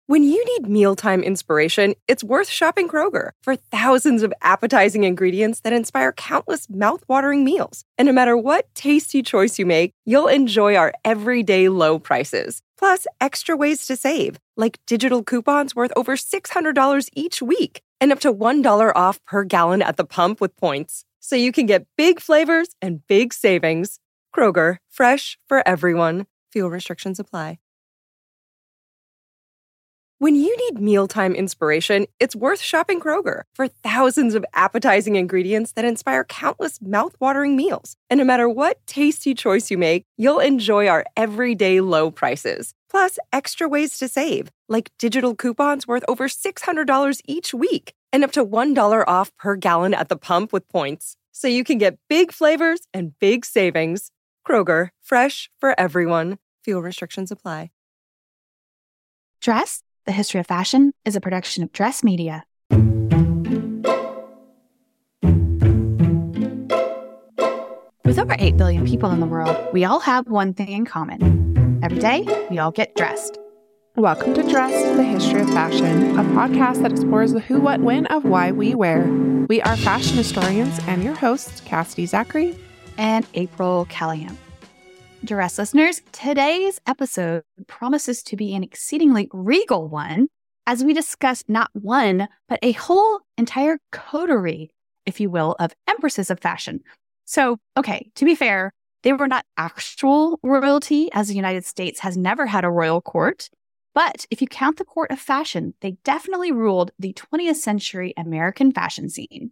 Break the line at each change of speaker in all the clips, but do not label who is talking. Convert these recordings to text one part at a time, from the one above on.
When you need mealtime inspiration, it's worth shopping Kroger for thousands of appetizing ingredients that inspire countless mouth-watering meals. And no matter what tasty choice you make, you'll enjoy our everyday low prices. Plus, extra ways to save, like digital coupons worth over $600 each week and up to $1 off per gallon at the pump with points. So you can get big flavors and big savings. Kroger, fresh for everyone. Fuel restrictions apply. When you need mealtime inspiration, it's worth shopping Kroger for thousands of appetizing ingredients that inspire countless mouth-watering meals. And no matter what tasty choice you make, you'll enjoy our everyday low prices. Plus, extra ways to save, like digital coupons worth over $600 each week and up to $1 off per gallon at the pump with points. So you can get big flavors and big savings. Kroger, fresh for everyone. Fuel restrictions apply.
Dress, the History of Fashion, is a production of Dress Media. With over 8 billion people in the world, we all have one thing in common. Every day, we all get dressed.
Welcome to Dress, the History of Fashion, a podcast that explores the who, what, when of why we wear. We are fashion historians and your hosts, Cassidy Zachary
and April Callahan. Dress listeners, today's episode promises to be an exceedingly regal one as we discuss not one, but a whole entire coterie, if you will, of empresses of fashion. So, okay, to be fair, they were not actual royalty, as the United States has never had a royal court. But if you count the court of fashion, they definitely ruled the 20th century American fashion scene.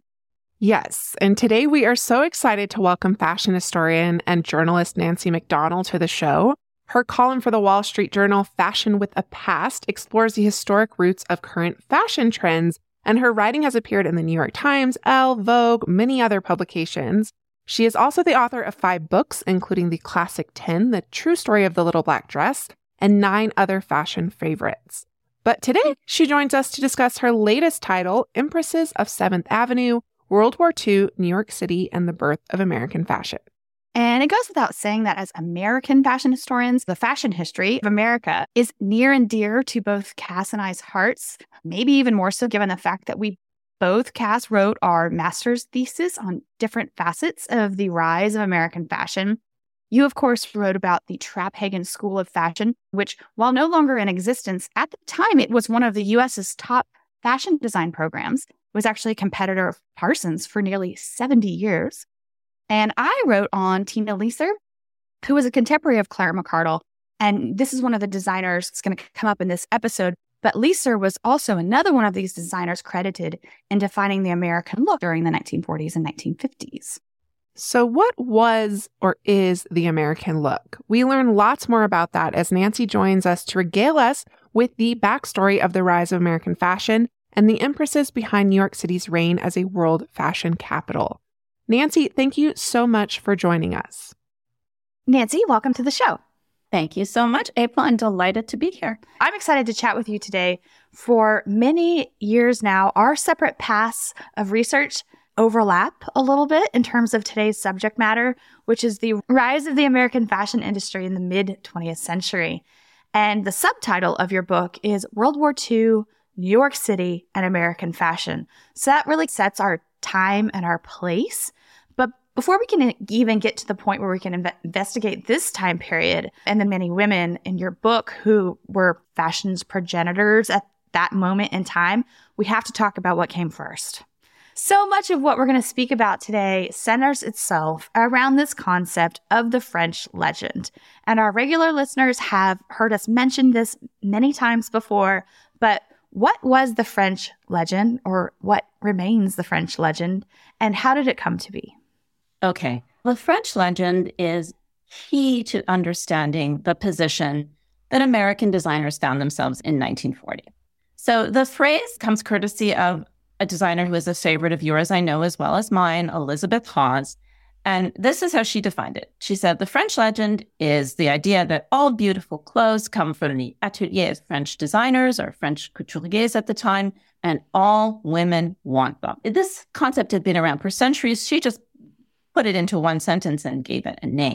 Yes, and today we are so excited to welcome fashion historian and journalist Nancy McDonald to the show. Her column for the Wall Street Journal, Fashion with a Past, explores the historic roots of current fashion trends, and her writing has appeared in the New York Times, Elle, Vogue, many other publications. She is also the author of 5 books, including the classic 10, The True Story of the Little Black Dress, and 9 other fashion favorites. But today, she joins us to discuss her latest title, Empresses of 7th Avenue, World War II, New York City, and the Birth of American Fashion.
And it goes without saying that as American fashion historians, the fashion history of America is near and dear to both Cass and I's hearts, maybe even more so given the fact that we both, Cass, wrote our master's thesis on different facets of the rise of American fashion. You, of course, wrote about the Traphagen School of Fashion, which, while no longer in existence, at the time it was one of the U.S.'s top fashion design programs. Was actually a competitor of Parsons for nearly 70 years. And I wrote on Tina Leser, who was a contemporary of Clara McCardell. And this is one of the designers that's going to come up in this episode. But Leser was also another one of these designers credited in defining the American look during the 1940s and 1950s.
So what was or is the American look? We learn lots more about that as Nancy joins us to regale us with the backstory of the rise of American fashion and the empresses behind New York City's reign as a world fashion capital. Nancy, thank you so much for joining us.
Nancy, welcome to the show.
Thank you so much, April. I'm delighted to be here.
I'm excited to chat with you today. For many years now, our separate paths of research overlap a little bit in terms of today's subject matter, which is the rise of the American fashion industry in the mid-20th century. And the subtitle of your book is World War II, New York City, and American Fashion. So that really sets our time and our place. But before we can even get to the point where we can investigate this time period and the many women in your book who were fashion's progenitors at that moment in time, we have to talk about what came first. So much of what we're going to speak about today centers itself around this concept of the French legend. And our regular listeners have heard us mention this many times before, but what was the French legend, or what remains the French legend, and how did it come to be?
Okay. The French legend is key to understanding the position that American designers found themselves in 1940. So the phrase comes courtesy of a designer who is a favorite of yours, I know, as well as mine, Elizabeth Hawes. And this is how she defined it. She said, the French legend is the idea that all beautiful clothes come from the atelier of French designers or French couturiers at the time, and all women want them. This concept had been around for centuries. She just put it into one sentence and gave it a name.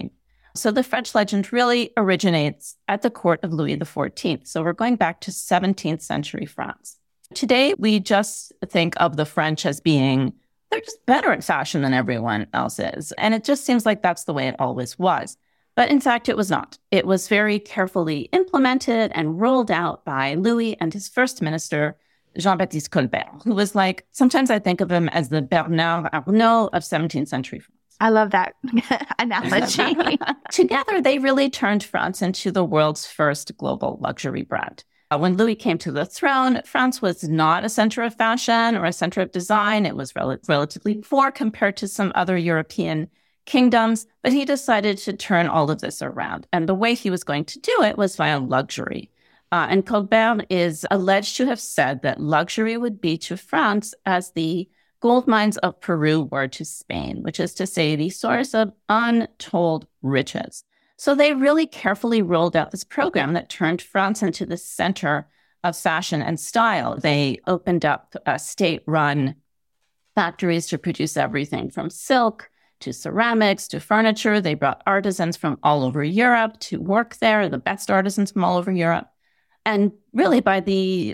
So the French legend really originates at the court of Louis XIV. So we're going back to 17th century France. Today, we just think of the French as being, they're just better at fashion than everyone else is. And it just seems like that's the way it always was. But in fact, it was not. It was very carefully implemented and rolled out by Louis and his first minister, Jean-Baptiste Colbert, who was like, sometimes I think of him as the Bernard Arnault of 17th century France.
I love that analogy.
Together, they really turned France into the world's first global luxury brand. When Louis came to the throne, France was not a center of fashion or a center of design. It was relatively poor compared to some other European kingdoms, but he decided to turn all of this around. And the way he was going to do it was via luxury. And Colbert is alleged to have said that luxury would be to France as the gold mines of Peru were to Spain, which is to say the source of untold riches. So they really carefully rolled out this program that turned France into the center of fashion and style. They opened up state-run factories to produce everything from silk to ceramics to furniture. They brought artisans from all over Europe to work there, the best artisans from all over Europe. And really by the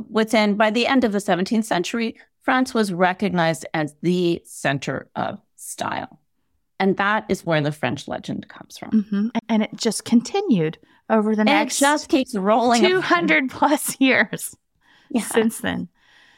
end of the 17th century, France was recognized as the center of style. And that is where the French legend comes from.
Mm-hmm. And it just continued over the next
it just keeps rolling
200 plus years since then.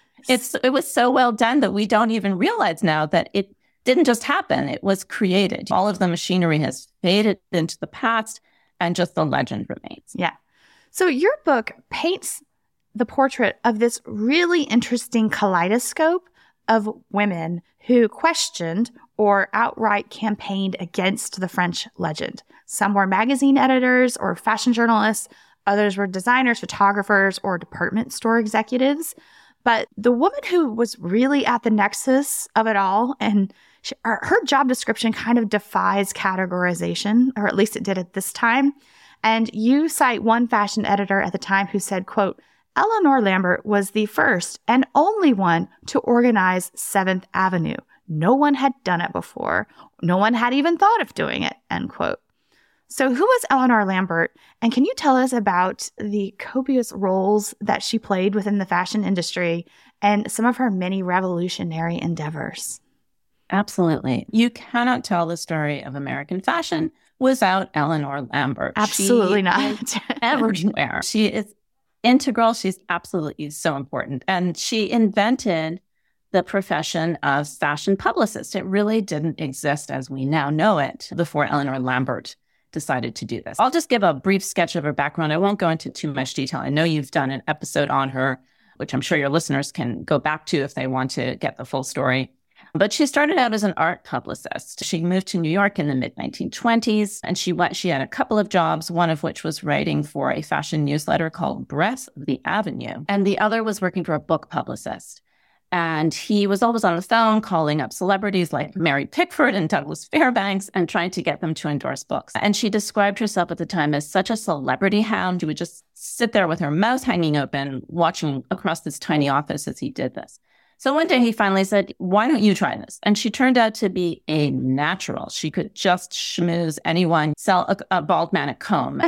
It was so well done that we don't even realize now that it didn't just happen. It was created. All of the machinery has faded into the past and just the legend remains.
Yeah. So your book paints the portrait of this really interesting kaleidoscope of women who questioned or outright campaigned against the French legend. Some were magazine editors or fashion journalists. Others were designers, photographers, or department store executives. But the woman who was really at the nexus of it all, and her job description kind of defies categorization, or at least it did at this time. And you cite one fashion editor at the time who said, quote, Eleanor Lambert was the first and only one to organize 7th Avenue. No one had done it before. No one had even thought of doing it, end quote. So who was Eleanor Lambert? And can you tell us about the copious roles that she played within the fashion industry and some of her many revolutionary endeavors?
Absolutely. You cannot tell the story of American fashion without Eleanor Lambert.
Absolutely not.
Everywhere. She is integral. She's absolutely so important. And she invented the profession of fashion publicist. It really didn't exist as we now know it before Eleanor Lambert decided to do this. I'll just give a brief sketch of her background. I won't go into too much detail. I know you've done an episode on her, which I'm sure your listeners can go back to if they want to get the full story. But she started out as an art publicist. She moved to New York in the mid-1920s, and she had a couple of jobs, one of which was writing for a fashion newsletter called Breath of the Avenue, and the other was working for a book publicist. And he was always on the phone calling up celebrities like Mary Pickford and Douglas Fairbanks and trying to get them to endorse books. And she described herself at the time as such a celebrity hound. She would just sit there with her mouth hanging open, watching across this tiny office as he did this. So one day he finally said, why don't you try this? And she turned out to be a natural. She could just schmooze anyone, sell a bald man a comb.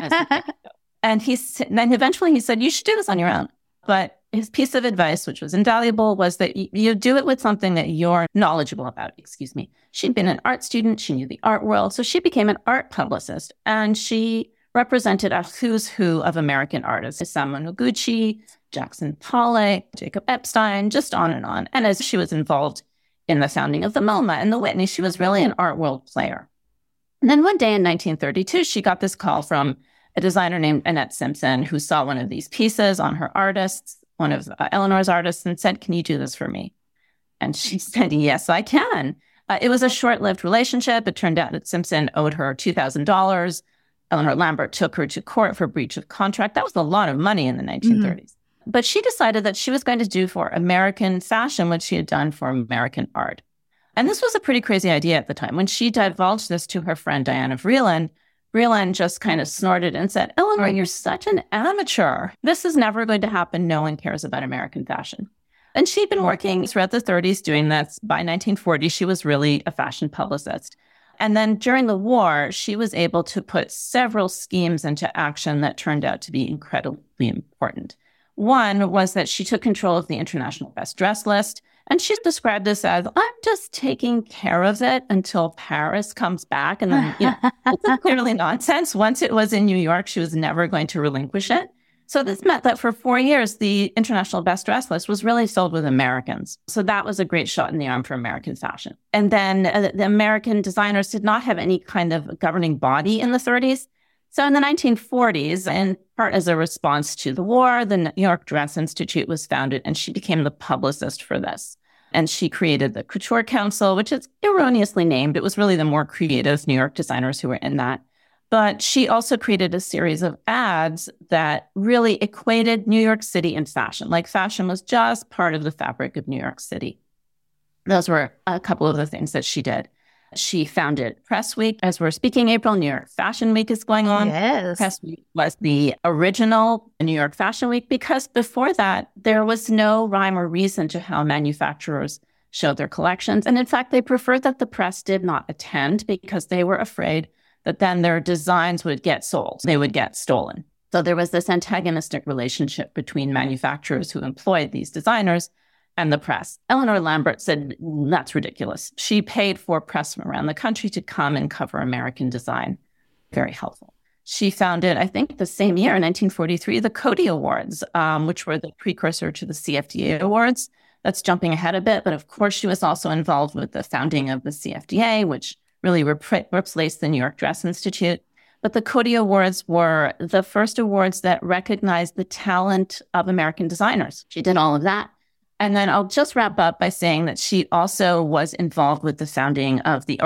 And then eventually he said, you should do this on your own. But his piece of advice, which was invaluable, was that you do it with something that you're knowledgeable about. She'd been an art student. She knew the art world. So she became an art publicist. And she represented a who's who of American artists. Isamu Noguchi, Jackson Pollock, Jacob Epstein, just on and on. And as she was involved in the founding of the MoMA and the Whitney, she was really an art world player. And then one day in 1932, she got this call from a designer named Annette Simpson, who saw one of these pieces on her artists, one of Eleanor's artists, and said, can you do this for me? And she said, yes, I can. It was a short-lived relationship. It turned out that Simpson owed her $2,000. Eleanor Lambert took her to court for breach of contract. That was a lot of money in the 1930s. Mm-hmm. But she decided that she was going to do for American fashion what she had done for American art. And this was a pretty crazy idea at the time. When she divulged this to her friend Diana Vreeland, Vreeland just kind of snorted and said, Eleanor, you're such an amateur. This is never going to happen. No one cares about American fashion. And she'd been working throughout the 30s doing this. By 1940, she was really a fashion publicist. And then during the war, she was able to put several schemes into action that turned out to be incredibly important. One was that she took control of the International Best Dress list, and she described this as, I'm just taking care of it until Paris comes back. And then, it's clearly nonsense. Once it was in New York, she was never going to relinquish it. So this meant that for 4 years, the International Best Dress list was really filled with Americans. So that was a great shot in the arm for American fashion. And then the American designers did not have any kind of governing body in the 30s. So in the 1940s, in part as a response to the war, the New York Dress Institute was founded, and she became the publicist for this. And she created the Couture Council, which is erroneously named. It was really the more creative New York designers who were in that. But she also created a series of ads that really equated New York City and fashion. Like fashion was just part of the fabric of New York City. Those were a couple of the things that she did. She founded Press Week. As we're speaking, April, New York Fashion Week is going on.
Yes.
Press Week was the original New York Fashion Week because before that, there was no rhyme or reason to how manufacturers showed their collections. And in fact, they preferred that the press did not attend because they were afraid that then their designs would get sold. They would get stolen. So there was this antagonistic relationship between manufacturers who employed these designers and the press. Eleanor Lambert said, that's ridiculous. She paid for press from around the country to come and cover American design. Very helpful. She founded, I think the same year, in 1943, the Coty Awards, which were the precursor to the CFDA Awards. That's jumping ahead a bit, but of course she was also involved with the founding of the CFDA, which really replaced the New York Dress Institute. But the Coty Awards were the first awards that recognized the talent of American designers. She did all of that. And then I'll just wrap up by saying that she also was involved with the founding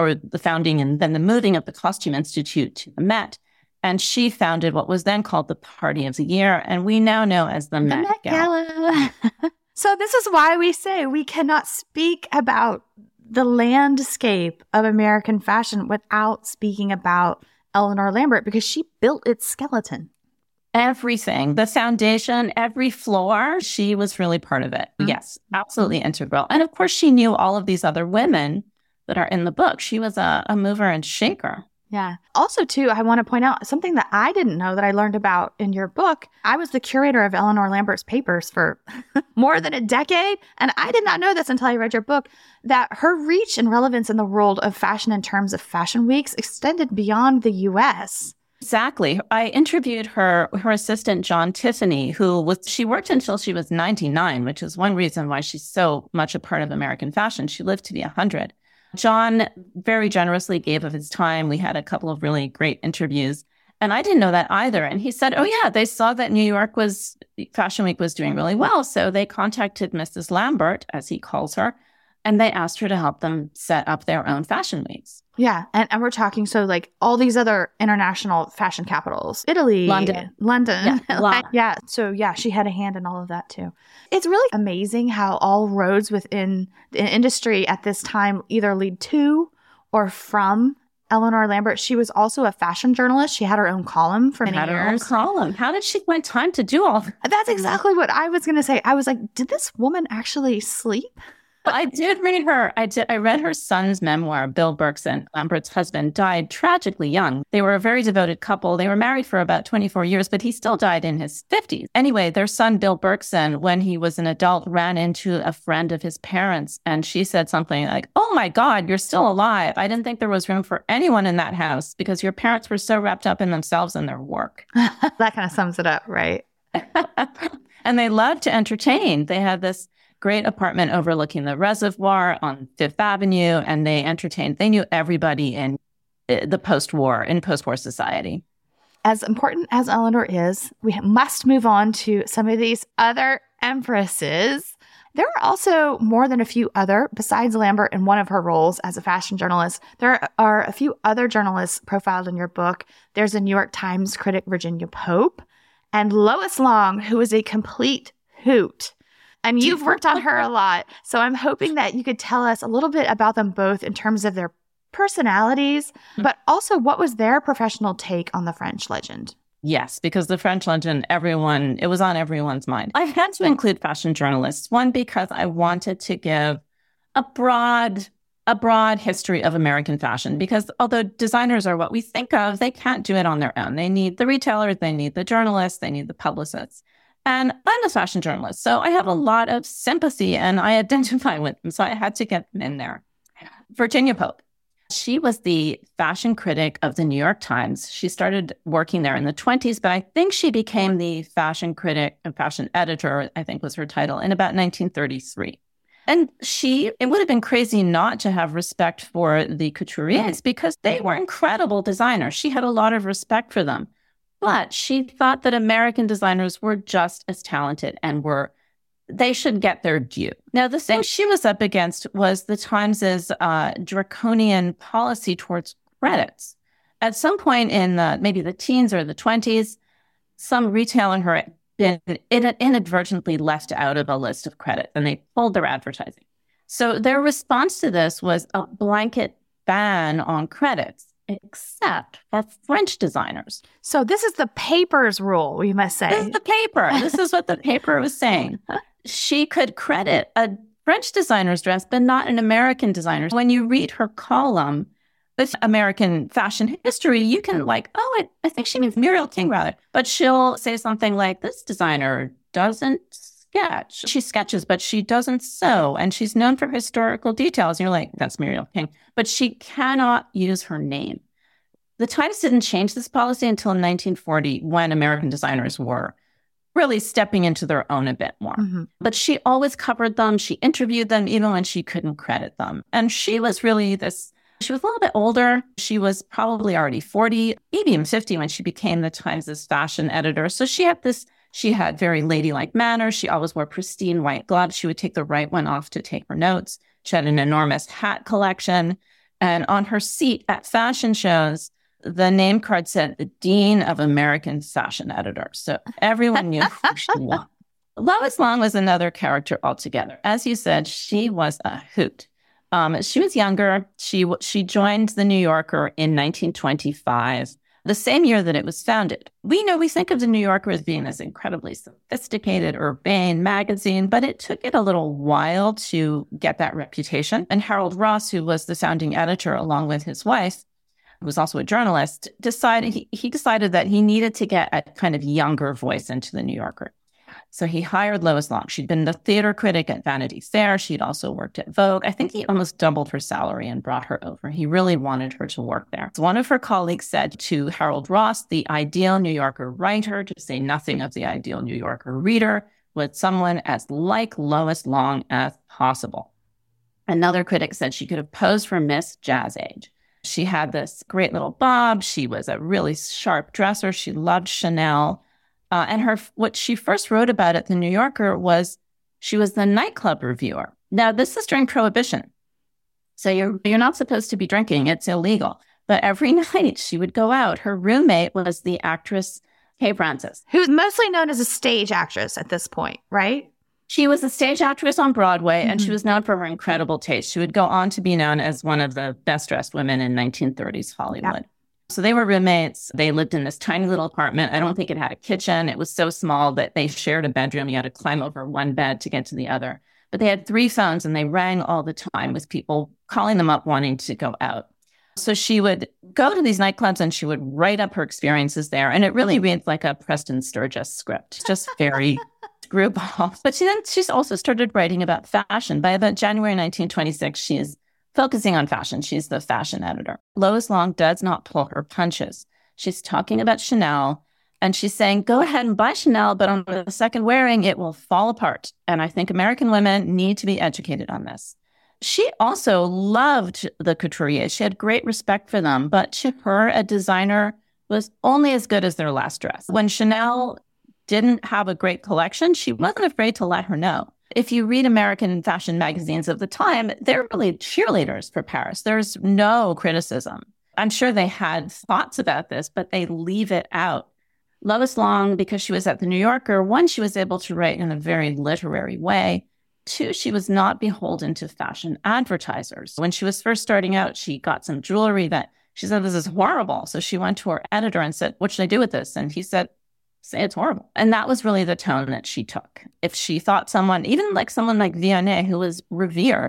and then the moving of the Costume Institute to the Met. And she founded what was then called the Party of the Year, and we now know as the Met Gala.
So this is why we say we cannot speak about the landscape of American fashion without speaking about Eleanor Lambert, because she built its skeleton.
Everything, the foundation, every floor, she was really part of it. Mm-hmm. Yes, absolutely integral. And of course, she knew all of these other women that are in the book. She was a mover and shaker.
Yeah. Also, too, I want to point out something that I didn't know that I learned about in your book. I was the curator of Eleanor Lambert's papers for more than a decade. And I did not know this until I read your book, that her reach and relevance in the world of fashion in terms of fashion weeks extended beyond the U.S.
Exactly. I interviewed her assistant, John Tiffany, she worked until she was 99, which is one reason why she's so much a part of American fashion. She lived to be 100. John very generously gave of his time. We had a couple of really great interviews, and I didn't know that either. And he said, oh yeah, they saw that New York Fashion Week was doing really well. So they contacted Mrs. Lambert, as he calls her, and they asked her to help them set up their own fashion weeks.
Yeah. And we're talking, so like all these other international fashion capitals, Italy, London. Yeah. So yeah, she had a hand in all of that too. It's really amazing how all roads within the industry at this time either lead to or from Eleanor Lambert. She was also a fashion journalist. She had her own column for many years.
Her own column. How did she find time to do all that?
That's exactly what I was going to say. I was like, did this woman actually sleep?
I did read her. I read her son's memoir, Bill Berkson. Lambert's husband died tragically young. They were a very devoted couple. They were married for about 24 years, but he still died in his 50s. Anyway, their son, Bill Berkson, when he was an adult, ran into a friend of his parents. And she said something like, oh my God, you're still alive. I didn't think there was room for anyone in that house because your parents were so wrapped up in themselves and their work.
That kind of sums it up, right?
And they loved to entertain. They had this great apartment overlooking the reservoir on Fifth Avenue, and they entertained. They knew everybody in the post-war society.
As important as Eleanor is, we must move on to some of these other empresses. There are also more than a few other, besides Lambert in one of her roles as a fashion journalist, there are a few other journalists profiled in your book. There's a New York Times critic, Virginia Pope, and Lois Long, who is a complete hoot. And you've worked on her a lot. So I'm hoping that you could tell us a little bit about them both in terms of their personalities, but also what was their professional take on the French legend?
Yes, because the French legend, it was on everyone's mind. I had to include fashion journalists. One, because I wanted to give a broad a broad history of American fashion, because although designers are what we think of, they can't do it on their own. They need the retailers, they need the journalists, they need the publicists. And I'm a fashion journalist, so I have a lot of sympathy and I identify with them. So I had to get them in there. Virginia Pope. She was the fashion critic of the New York Times. She started working there in the 1920s, but I think she became the fashion critic and fashion editor, I think was her title, in about 1933. And it would have been crazy not to have respect for the couturiers because they were incredible designers. She had a lot of respect for them. But she thought that American designers were just as talented and they should get their due. Now, the thing she was up against was the Times' draconian policy towards credits. At some point in maybe the teens or the 20s, some retailer had been inadvertently left out of a list of credits, and they pulled their advertising. So their response to this was a blanket ban on credits, except for French designers.
So this is the paper's rule, we must say.
This is the paper. This is what the paper was saying. She could credit a French designer's dress, but not an American designer's. When you read her column with American fashion history, you can I think she means Muriel King rather. But she'll say something like, this designer doesn't sketch. She sketches, but she doesn't sew. And she's known for historical details. And you're like, that's Muriel King. But she cannot use her name. The Times didn't change this policy until 1940, when American designers were really stepping into their own a bit more. Mm-hmm. But she always covered them. She interviewed them even when she couldn't credit them. And she was really she was a little bit older. She was probably already 40, maybe even 50 when she became the Times' fashion editor. So she had very ladylike manners. She always wore pristine white gloves. She would take the right one off to take her notes. She had an enormous hat collection. And on her seat at fashion shows, the name card said the Dean of American Fashion Editors. So everyone knew who she was. Lois Long was another character altogether. As you said, she was a hoot. She was younger. She joined the New Yorker in 1925, the same year that it was founded. We think of the New Yorker as being this incredibly sophisticated, urbane magazine, but it took it a little while to get that reputation. And Harold Ross, who was the founding editor along with his wife, who was also a journalist, decided that he needed to get a kind of younger voice into the New Yorker. So he hired Lois Long. She'd been the theater critic at Vanity Fair. She'd also worked at Vogue. I think he almost doubled her salary and brought her over. He really wanted her to work there. So one of her colleagues said to Harold Ross, the ideal New Yorker writer, to say nothing of the ideal New Yorker reader, was someone as like Lois Long as possible. Another critic said she could have posed for Miss Jazz Age. She had this great little bob. She was a really sharp dresser. She loved Chanel. And what she first wrote about at the New Yorker was she was the nightclub reviewer. Now, this is during Prohibition. So you're not supposed to be drinking. It's illegal. But every night she would go out. Her roommate was the actress Kay Francis,
who's mostly known as a stage actress at this point, right?
She was a stage actress on Broadway, and she was known for her incredible taste. She would go on to be known as one of the best-dressed women in 1930s Hollywood. Yeah. So they were roommates. They lived in this tiny little apartment. I don't think it had a kitchen. It was so small that they shared a bedroom. You had to climb over one bed to get to the other. But they had 3 phones, and they rang all the time with people calling them up wanting to go out. So she would go to these nightclubs, and she would write up her experiences there. And it really reads like a Preston Sturges script, just very screwball. But she's also started writing about fashion. By about January 1926, she is focusing on fashion. She's the fashion editor. Lois Long does not pull her punches. She's talking about Chanel, and she's saying, go ahead and buy Chanel, but on the second wearing, it will fall apart. And I think American women need to be educated on this. She also loved the couturiers. She had great respect for them, but to her, a designer was only as good as their last dress. When Chanel didn't have a great collection, she wasn't afraid to let her know. If you read American fashion magazines of the time, they're really cheerleaders for Paris. There's no criticism. I'm sure they had thoughts about this, but they leave it out. Lois Long, because she was at the New Yorker, 1, she was able to write in a very literary way. 2, she was not beholden to fashion advertisers. When she was first starting out, she got some jewelry that she said, this is horrible. So she went to her editor and said, what should I do with this? And he said, say it's horrible. And that was really the tone that she took. If she thought someone like Vionnet, who was revered,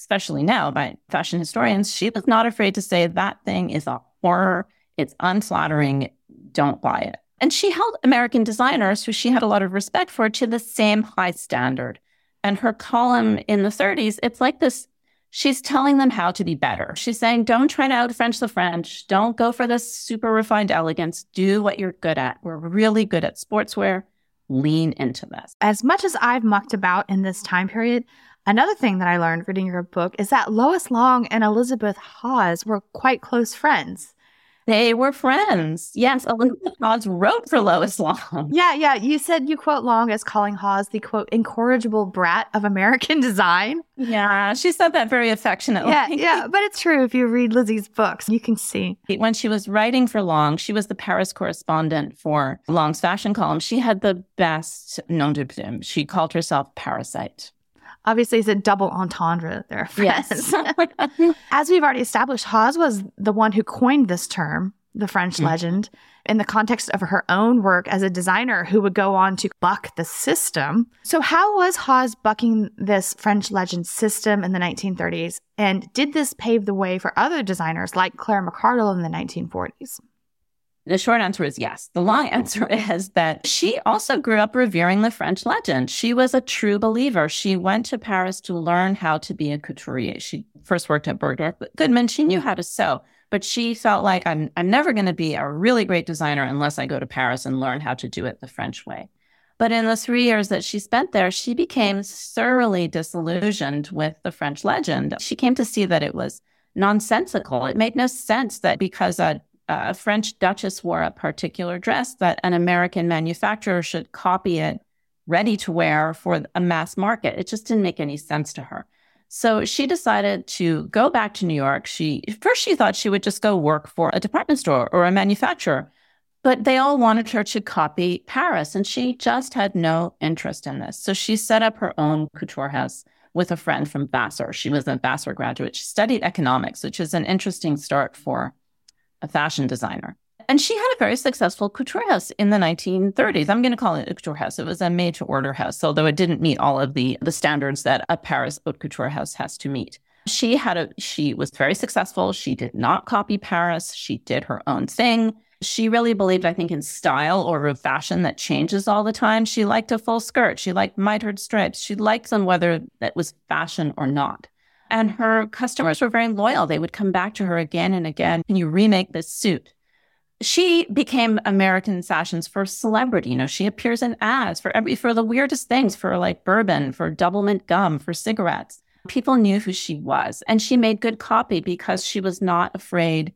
especially now by fashion historians, she was not afraid to say that thing is a horror. It's unflattering. Don't buy it. And she held American designers, who she had a lot of respect for, to the same high standard. And her column in the 30s, it's like this, she's telling them how to be better. She's saying, don't try to out-French the French. Don't go for this super refined elegance. Do what you're good at. We're really good at sportswear. Lean into this.
As much as I've mucked about in this time period, another thing that I learned reading your book is that Lois Long and Elizabeth Hawes were quite close friends.
They were friends. Yes, Elizabeth Hawes wrote for Lois Long.
Yeah. You said you quote Long as calling Hawes the, quote, incorrigible brat of American design.
Yeah, she said that very affectionately.
Yeah, but it's true. If you read Lizzie's books, you can see.
When she was writing for Long, she was the Paris correspondent for Long's fashion column. She had the best nom de plume. She called herself Parasite.
Obviously, it's a double entendre there, friends.
Yes.
As we've already established, Hawes was the one who coined this term, the French legend, in the context of her own work as a designer who would go on to buck the system. So how was Hawes bucking this French legend system in the 1930s? And did this pave the way for other designers like Claire McCardell in the 1940s?
The short answer is yes. The long answer is that she also grew up revering the French legend. She was a true believer. She went to Paris to learn how to be a couturier. She first worked at Bergdorf Goodman. She knew how to sew, but she felt like I'm never going to be a really great designer unless I go to Paris and learn how to do it the French way. But in the 3 years that she spent there, she became thoroughly disillusioned with the French legend. She came to see that it was nonsensical. It made no sense that because a French duchess wore a particular dress, that an American manufacturer should copy it ready to wear for a mass market. It just didn't make any sense to her. So she decided to go back to New York. First she thought she would just go work for a department store or a manufacturer, but they all wanted her to copy Paris, and she just had no interest in this. So she set up her own couture house with a friend from Vassar. She was a Vassar graduate. She studied economics, which is an interesting start for a fashion designer. And she had a very successful couture house in the 1930s. I'm going to call it a couture house. It was a made-to-order house, although it didn't meet all of the standards that a Paris haute couture house has to meet. She was very successful. She did not copy Paris. She did her own thing. She really believed, I think, in style or a fashion that changes all the time. She liked a full skirt. She liked mitered stripes. She liked them whether that was fashion or not. And her customers were very loyal. They would come back to her again and again. Can you remake this suit? She became American fashion's first celebrity. You know, she appears in ads for the weirdest things, for like bourbon, for Doublemint gum, for cigarettes. People knew who she was, and she made good copy because she was not afraid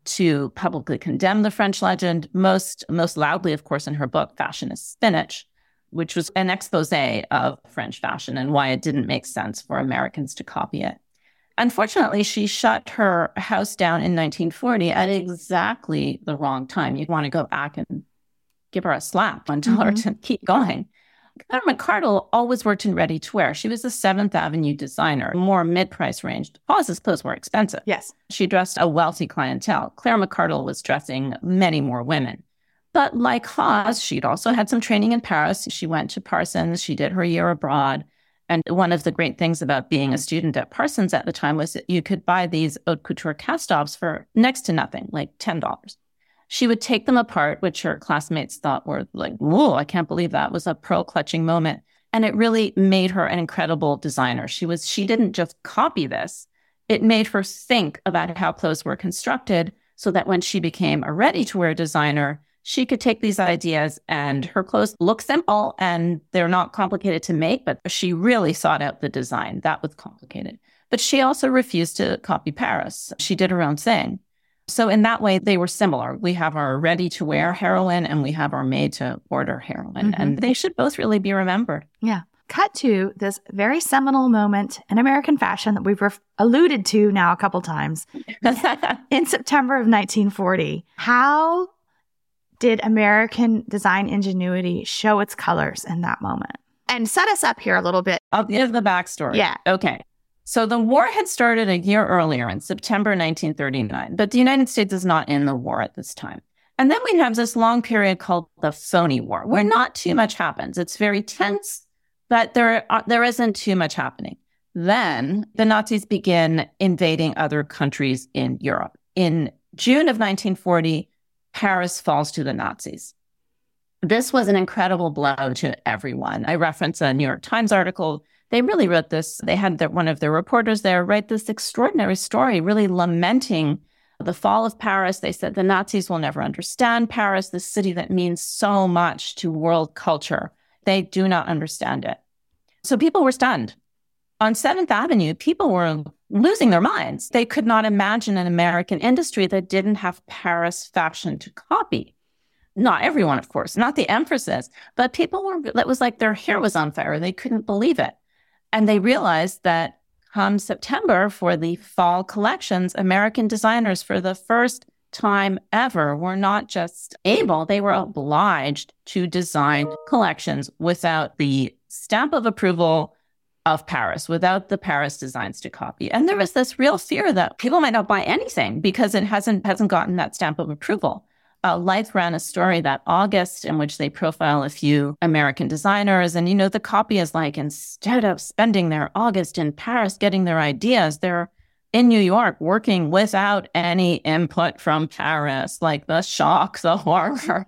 to publicly condemn the French legend. Most loudly, of course, in her book, Fashion is Spinach, which was an expose of French fashion and why it didn't make sense for Americans to copy it. Unfortunately, she shut her house down in 1940 at exactly the wrong time. You'd want to go back and give her a slap and tell her to keep going. Claire McCardell always worked in ready-to-wear. She was a 7th Avenue designer, more mid-price range. Hawes's clothes were expensive.
Yes.
She dressed a wealthy clientele. Claire McCardell was dressing many more women. But like Hawes, she'd also had some training in Paris. She went to Parsons. She did her year abroad. And one of the great things about being a student at Parsons at the time was that you could buy these haute couture cast-offs for next to nothing, like $10. She would take them apart, which her classmates thought were like, whoa, I can't believe that was a pearl-clutching moment. And it really made her an incredible designer. She didn't just copy this. It made her think about how clothes were constructed so that when she became a ready-to-wear designer, she could take these ideas, and her clothes look simple and they're not complicated to make, but she really sought out the design. That was complicated. But she also refused to copy Paris. She did her own thing. So in that way, they were similar. We have our ready-to-wear heroine and we have our made-to-order heroine, and they should both really be remembered.
Yeah. Cut to this very seminal moment in American fashion that we've alluded to now a couple times. In September of 1940, how did American design ingenuity show its colors in that moment? And set us up here a little bit.
I'll give the backstory.
Yeah.
Okay. So the war had started a year earlier in September 1939, but the United States is not in the war at this time. And then we have this long period called the phony war, where not too much happens. It's very tense, but there isn't too much happening. then the Nazis begin invading other countries in Europe. In June of 1940, Paris falls to the Nazis. This was an incredible blow to everyone. I reference a New York Times article. They really wrote this. They had one of their reporters there write this extraordinary story, really lamenting the fall of Paris. They said the Nazis will never understand Paris, this city that means so much to world culture. They do not understand it. So people were stunned. On 7th Avenue, people were losing their minds. They could not imagine an American industry that didn't have Paris fashion to copy. Not everyone, of course, not the empresses, but people were, that was like their hair was on fire. They couldn't believe it. And they realized that come September for the fall collections, American designers for the first time ever were not just able, they were obliged to design collections without the stamp of approval of Paris, without the Paris designs to copy. And there was this real fear that people might not buy anything because it hasn't gotten that stamp of approval. Life ran a story that August in which they profile a few American designers. And, the copy is like, instead of spending their August in Paris getting their ideas, they're in New York working without any input from Paris, like the shock, the horror.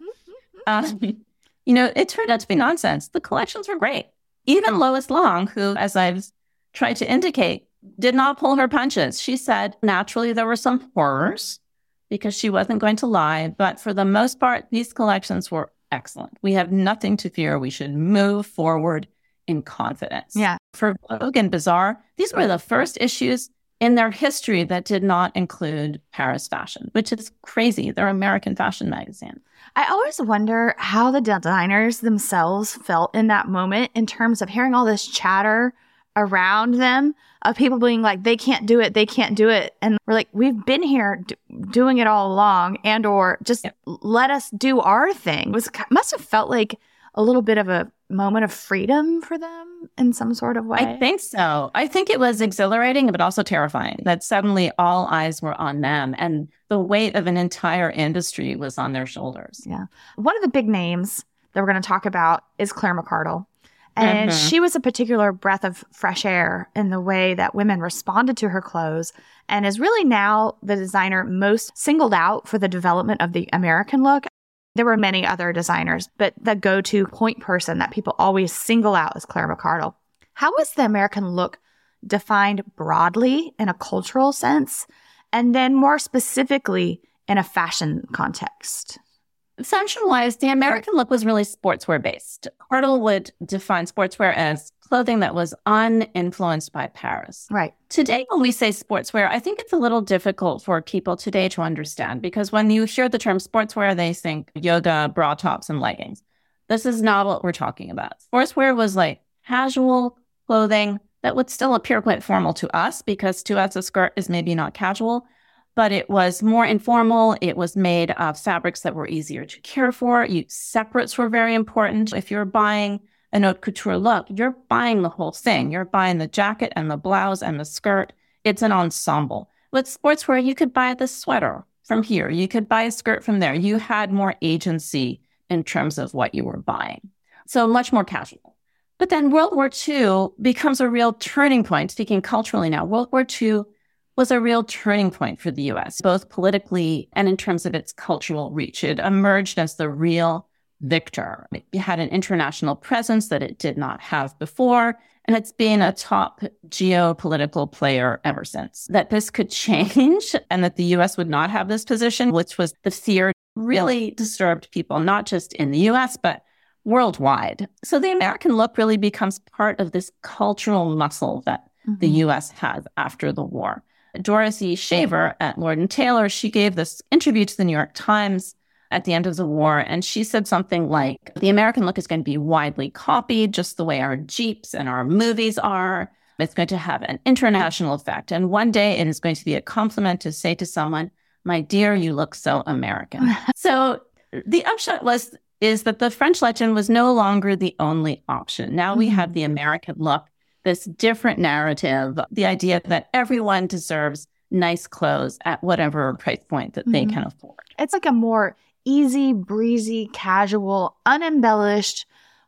It turned out to be nonsense. The collections were great. Even Lois Long, who, as I've tried to indicate, did not pull her punches. She said, naturally, there were some horrors because she wasn't going to lie. But for the most part, these collections were excellent. We have nothing to fear. We should move forward in confidence.
Yeah.
For Vogue and Bazaar, these were the first issues in their history that did not include Paris fashion, which is crazy. They're American fashion magazine.
I always wonder how the designers themselves felt in that moment in terms of hearing all this chatter around them of people being like, they can't do it, they can't do it. And we're like, we've been here doing it all along, and or just let us do our thing. Must have felt like a little bit of a moment of freedom for them in some sort of way.
I think so. I think it was exhilarating, but also terrifying that suddenly all eyes were on them and the weight of an entire industry was on their shoulders.
Yeah. One of the big names that we're going to talk about is Claire McCardell. And she was a particular breath of fresh air in the way that women responded to her clothes, and is really now the designer most singled out for the development of the American look. There were many other designers, but the go-to point person that people always single out is Claire McCardell. How was the American look defined broadly in a cultural sense, and then more specifically in a fashion context?
Fashion-wise, the American look was really sportswear-based. McCardell would define sportswear as clothing that was uninfluenced by Paris.
Right.
Today, when we say sportswear, I think it's a little difficult for people today to understand because when you hear the term sportswear, they think yoga, bra tops, and leggings. This is not what we're talking about. Sportswear was like casual clothing that would still appear quite formal to us because to us a skirt is maybe not casual, but it was more informal. It was made of fabrics that were easier to care for. Separates were very important. If you're buying an haute couture look, you're buying the whole thing. You're buying the jacket and the blouse and the skirt. It's an ensemble. With sportswear, you could buy the sweater from here. You could buy a skirt from there. You had more agency in terms of what you were buying. So much more casual. But then World War II becomes a real turning point, speaking culturally now. World War II was a real turning point for the U.S., both politically and in terms of its cultural reach. It emerged as the real victor. It had an international presence that it did not have before, and it's been a top geopolitical player ever since. That this could change and that the U.S. would not have this position, which was the fear, really disturbed people, not just in the U.S., but worldwide. So the American look really becomes part of this cultural muscle that the U.S. has after the war. Dorothy Shaver at Lord & Taylor, she gave this interview to the New York Times at the end of the war, and she said something like, the American look is going to be widely copied, just the way our Jeeps and our movies are. It's going to have an international effect, and one day it is going to be a compliment to say to someone, my dear, you look so American. So the upshot is that the French legend was no longer the only option. Now we have the American look, this different narrative, the idea that everyone deserves nice clothes at whatever price point that they can afford.
It's like a more easy, breezy, casual, unembellished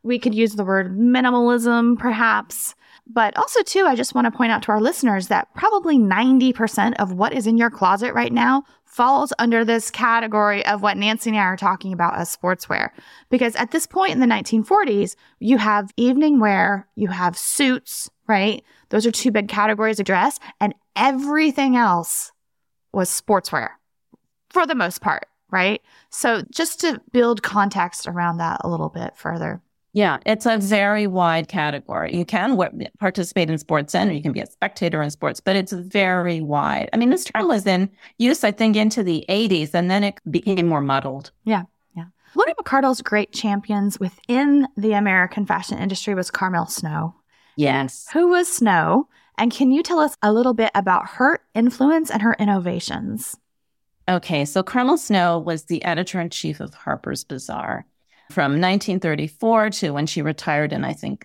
We could use the word minimalism, perhaps. But also, too, I just want to point out to our listeners that probably 90% of what is in your closet right now falls under this category of what Nancy and I are talking about as sportswear. Because at this point in the 1940s, you have evening wear, you have suits, right? Those are two big categories of dress, and everything else was sportswear for the most part, right? So just to build context around that a little bit further.
Yeah, it's a very wide category. You can participate in sports or you can be a spectator in sports, but it's very wide. I mean, this term was in use, I think, into the 80s, and then it became more muddled.
Yeah. One of McArdle's great champions within the American fashion industry was Carmel Snow.
Yes.
Who was Snow? And can you tell us a little bit about her influence and her innovations?
Okay, so Carmel Snow was the editor-in-chief of Harper's Bazaar from 1934 to when she retired in, I think,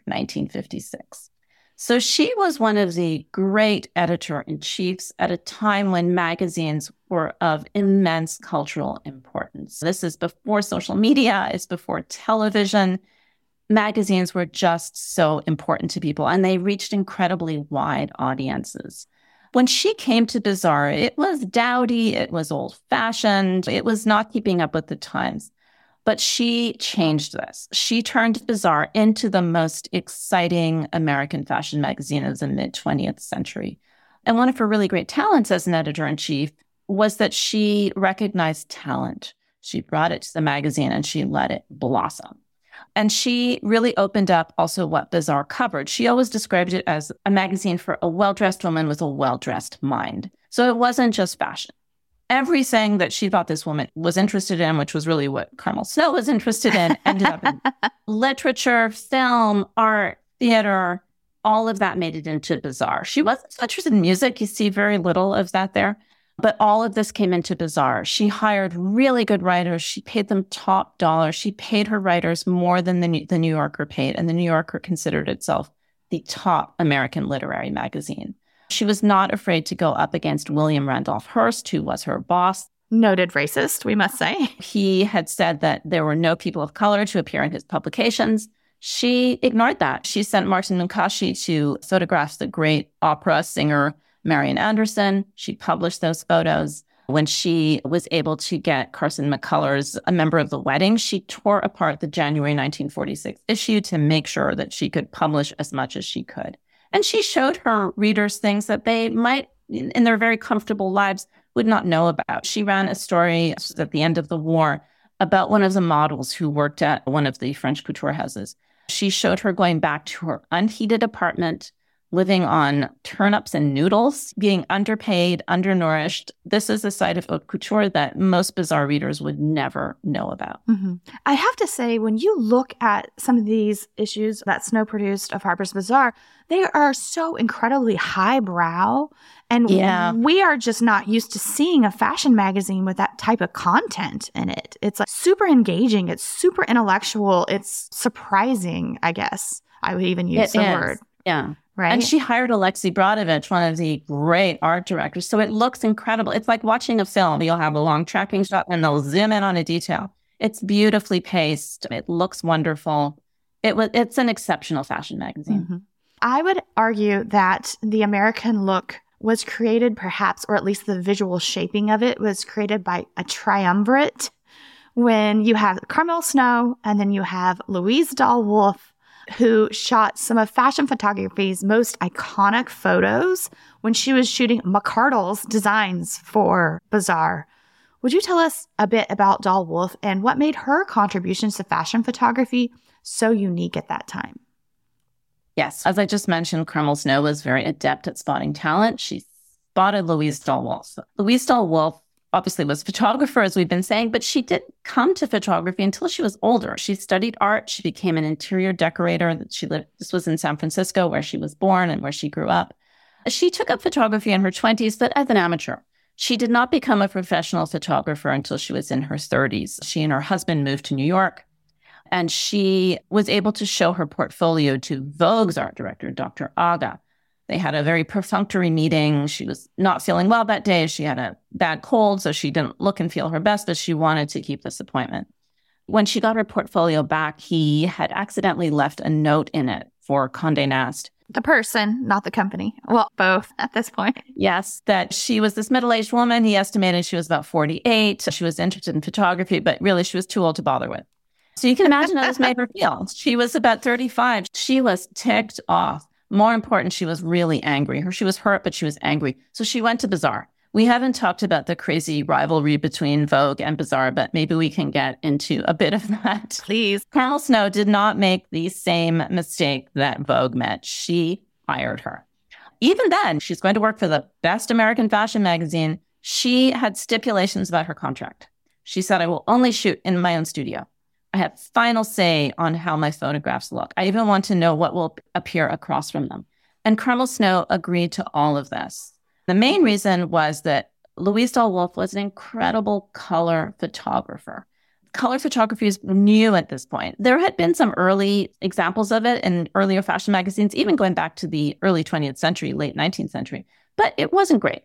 1956. So she was one of the great editor-in-chiefs at a time when magazines were of immense cultural importance. This is before social media, it's before television. Magazines were just so important to people, and they reached incredibly wide audiences. When she came to Bazaar, it was dowdy, it was old-fashioned, it was not keeping up with the times. But she changed this. She turned Bazaar into the most exciting American fashion magazine of the mid-20th century. And one of her really great talents as an editor-in-chief was that she recognized talent. She brought it to the magazine and she let it blossom. And she really opened up also what Bazaar covered. She always described it as a magazine for a well-dressed woman with a well-dressed mind. So it wasn't just fashion. Everything that she thought this woman was interested in, which was really what Carmel Snow was interested in, ended up in literature, film, art, theater. All of that made it into Bazaar. She wasn't so interested in music. You see very little of that there. But all of this came into Bazaar. She hired really good writers. She paid them top dollar. She paid her writers more than the New Yorker paid. And the New Yorker considered itself the top American literary magazine. She was not afraid to go up against William Randolph Hearst, who was her boss.
Noted racist, we must say.
He had said that there were no people of color to appear in his publications. She ignored that. She sent Martin Munkashi to photograph the great opera singer Marian Anderson. She published those photos. When she was able to get Carson McCullers a member of the wedding, she tore apart the January 1946 issue to make sure that she could publish as much as she could. And she showed her readers things that they might, in their very comfortable lives, would not know about. She ran a story at the end of the war about one of the models who worked at one of the French couture houses. She showed her going back to her unheated apartment, living on turnips and noodles, being underpaid, undernourished. This is a side of haute couture that most Bazaar readers would never know about.
Mm-hmm. I have to say, when you look at some of these issues that Snow produced of Harper's Bazaar, they are so incredibly highbrow. And we are just not used to seeing a fashion magazine with that type of content in it. It's like super engaging. It's super intellectual. It's surprising, I guess. I would even use the word.
Yeah.
Right.
And she hired Alexei Brodovich, one of the great art directors. So it looks incredible. It's like watching a film. You'll have a long tracking shot and they'll zoom in on a detail. It's beautifully paced. It looks wonderful. It's an exceptional fashion magazine.
Mm-hmm. I would argue that the American look was created perhaps, or at least the visual shaping of it was created by a triumvirate when you have Carmel Snow and then you have Louise Dahl Wolff, who shot some of fashion photography's most iconic photos when she was shooting McArdle's designs for Bazaar. Would you tell us a bit about Dahl Wolff and what made her contributions to fashion photography so unique at that time?
Yes. As I just mentioned, Carmel Snow was very adept at spotting talent. She spotted Louise Dahl Wolff. Louise Dahl Wolff obviously was a photographer, as we've been saying, but she didn't come to photography until she was older. She studied art. She became an interior decorator. This was in San Francisco, where she was born and where she grew up. She took up photography in her 20s, but as an amateur. She did not become a professional photographer until she was in her 30s. She and her husband moved to New York, and she was able to show her portfolio to Vogue's art director, Dr. Aga. They had a very perfunctory meeting. She was not feeling well that day. She had a bad cold, so she didn't look and feel her best, but she wanted to keep this appointment. When she got her portfolio back, he had accidentally left a note in it for Condé Nast.
The person, not the company. Well, both at this point.
Yes, that she was this middle-aged woman. He estimated she was about 48. She was interested in photography, but really she was too old to bother with. So you can imagine how this made her feel. She was about 35. She was ticked off. More important, she was really angry. She was hurt, but she was angry. So she went to Bazaar. We haven't talked about the crazy rivalry between Vogue and Bazaar, but maybe we can get into a bit of that.
Please.
Carol Snow did not make the same mistake that Vogue made. She hired her. Even then, she's going to work for the best American fashion magazine. She had stipulations about her contract. She said, I will only shoot in my own studio. I have final say on how my photographs look. I even want to know what will appear across from them. And Carmel Snow agreed to all of this. The main reason was that Louise Dahl Wolff was an incredible color photographer. Color photography is new at this point. There had been some early examples of it in earlier fashion magazines, even going back to the early 20th century, late 19th century, but it wasn't great.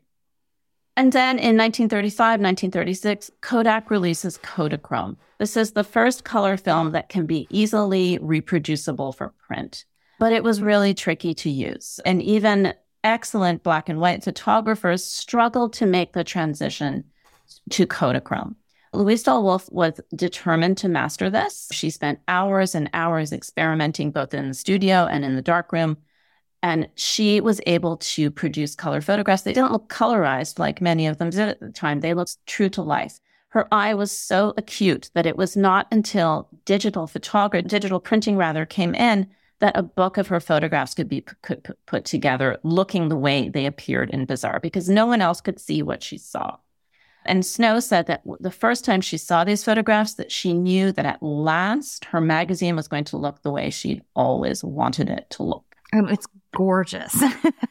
And then in 1935, 1936, Kodak releases Kodachrome. This is the first color film that can be easily reproducible for print, but it was really tricky to use. And even excellent black and white photographers struggled to make the transition to Kodachrome. Louise Dahl Wolff was determined to master this. She spent hours and hours experimenting both in the studio and in the darkroom, and she was able to produce color photographs. They didn't look colorized like many of them did at the time. They looked true to life. Her eye was so acute that it was not until digital printing came in that a book of her photographs could be put together looking the way they appeared in Bazaar, because no one else could see what she saw. And Snow said that the first time she saw these photographs, that she knew that at last her magazine was going to look the way she'd always wanted it to look.
It's gorgeous.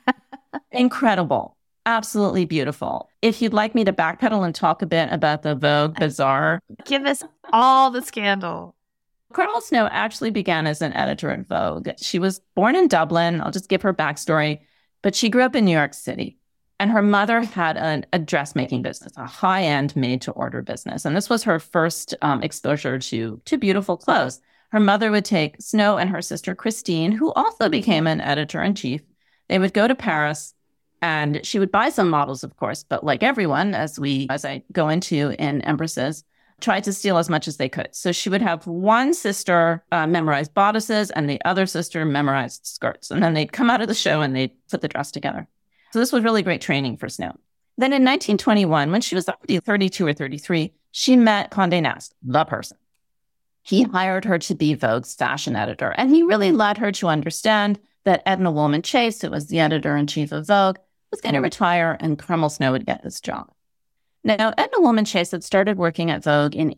Incredible. Absolutely beautiful. If you'd like me to backpedal and talk a bit about the Vogue Bazaar.
Give us all the scandal.
Carmel Snow actually began as an editor at Vogue. She was born in Dublin. I'll just give her backstory. But she grew up in New York City. And her mother had a dressmaking business, a high-end made-to-order business. And this was her first exposure to beautiful clothes. Her mother would take Snow and her sister Christine, who also became an editor-in-chief. They would go to Paris, and she would buy some models, of course. But like everyone, as I go into in Empresses, tried to steal as much as they could. So she would have one sister memorize bodices and the other sister memorized skirts. And then they'd come out of the show and they'd put the dress together. So this was really great training for Snow. Then in 1921, when she was already 32 or 33, she met Condé Nast, the person. He hired her to be Vogue's fashion editor. And he really led her to understand that Edna Woolman Chase, who was the editor-in-chief of Vogue, was going to retire and Carmel Snow would get this job. Now, Edna Woolman Chase had started working at Vogue in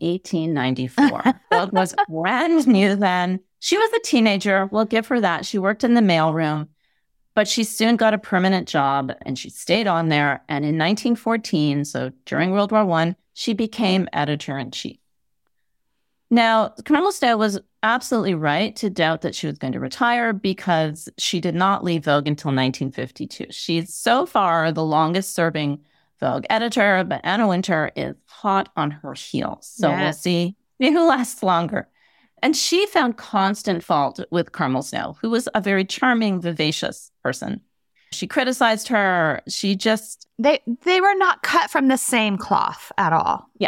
1894. Vogue was brand new then. She was a teenager. We'll give her that. She worked in the mailroom, but she soon got a permanent job and she stayed on there. And in 1914, so during World War I, she became editor-in-chief. Now, Carmel Snow was absolutely right to doubt that she was going to retire because she did not leave Vogue until 1952. She's so far the longest-serving Vogue editor, but Anna Wintour is hot on her heels. So We'll see who lasts longer. And she found constant fault with Carmel Snow, who was a very charming, vivacious person. She criticized her. She just...
They were not cut from the same cloth at all.
Yeah.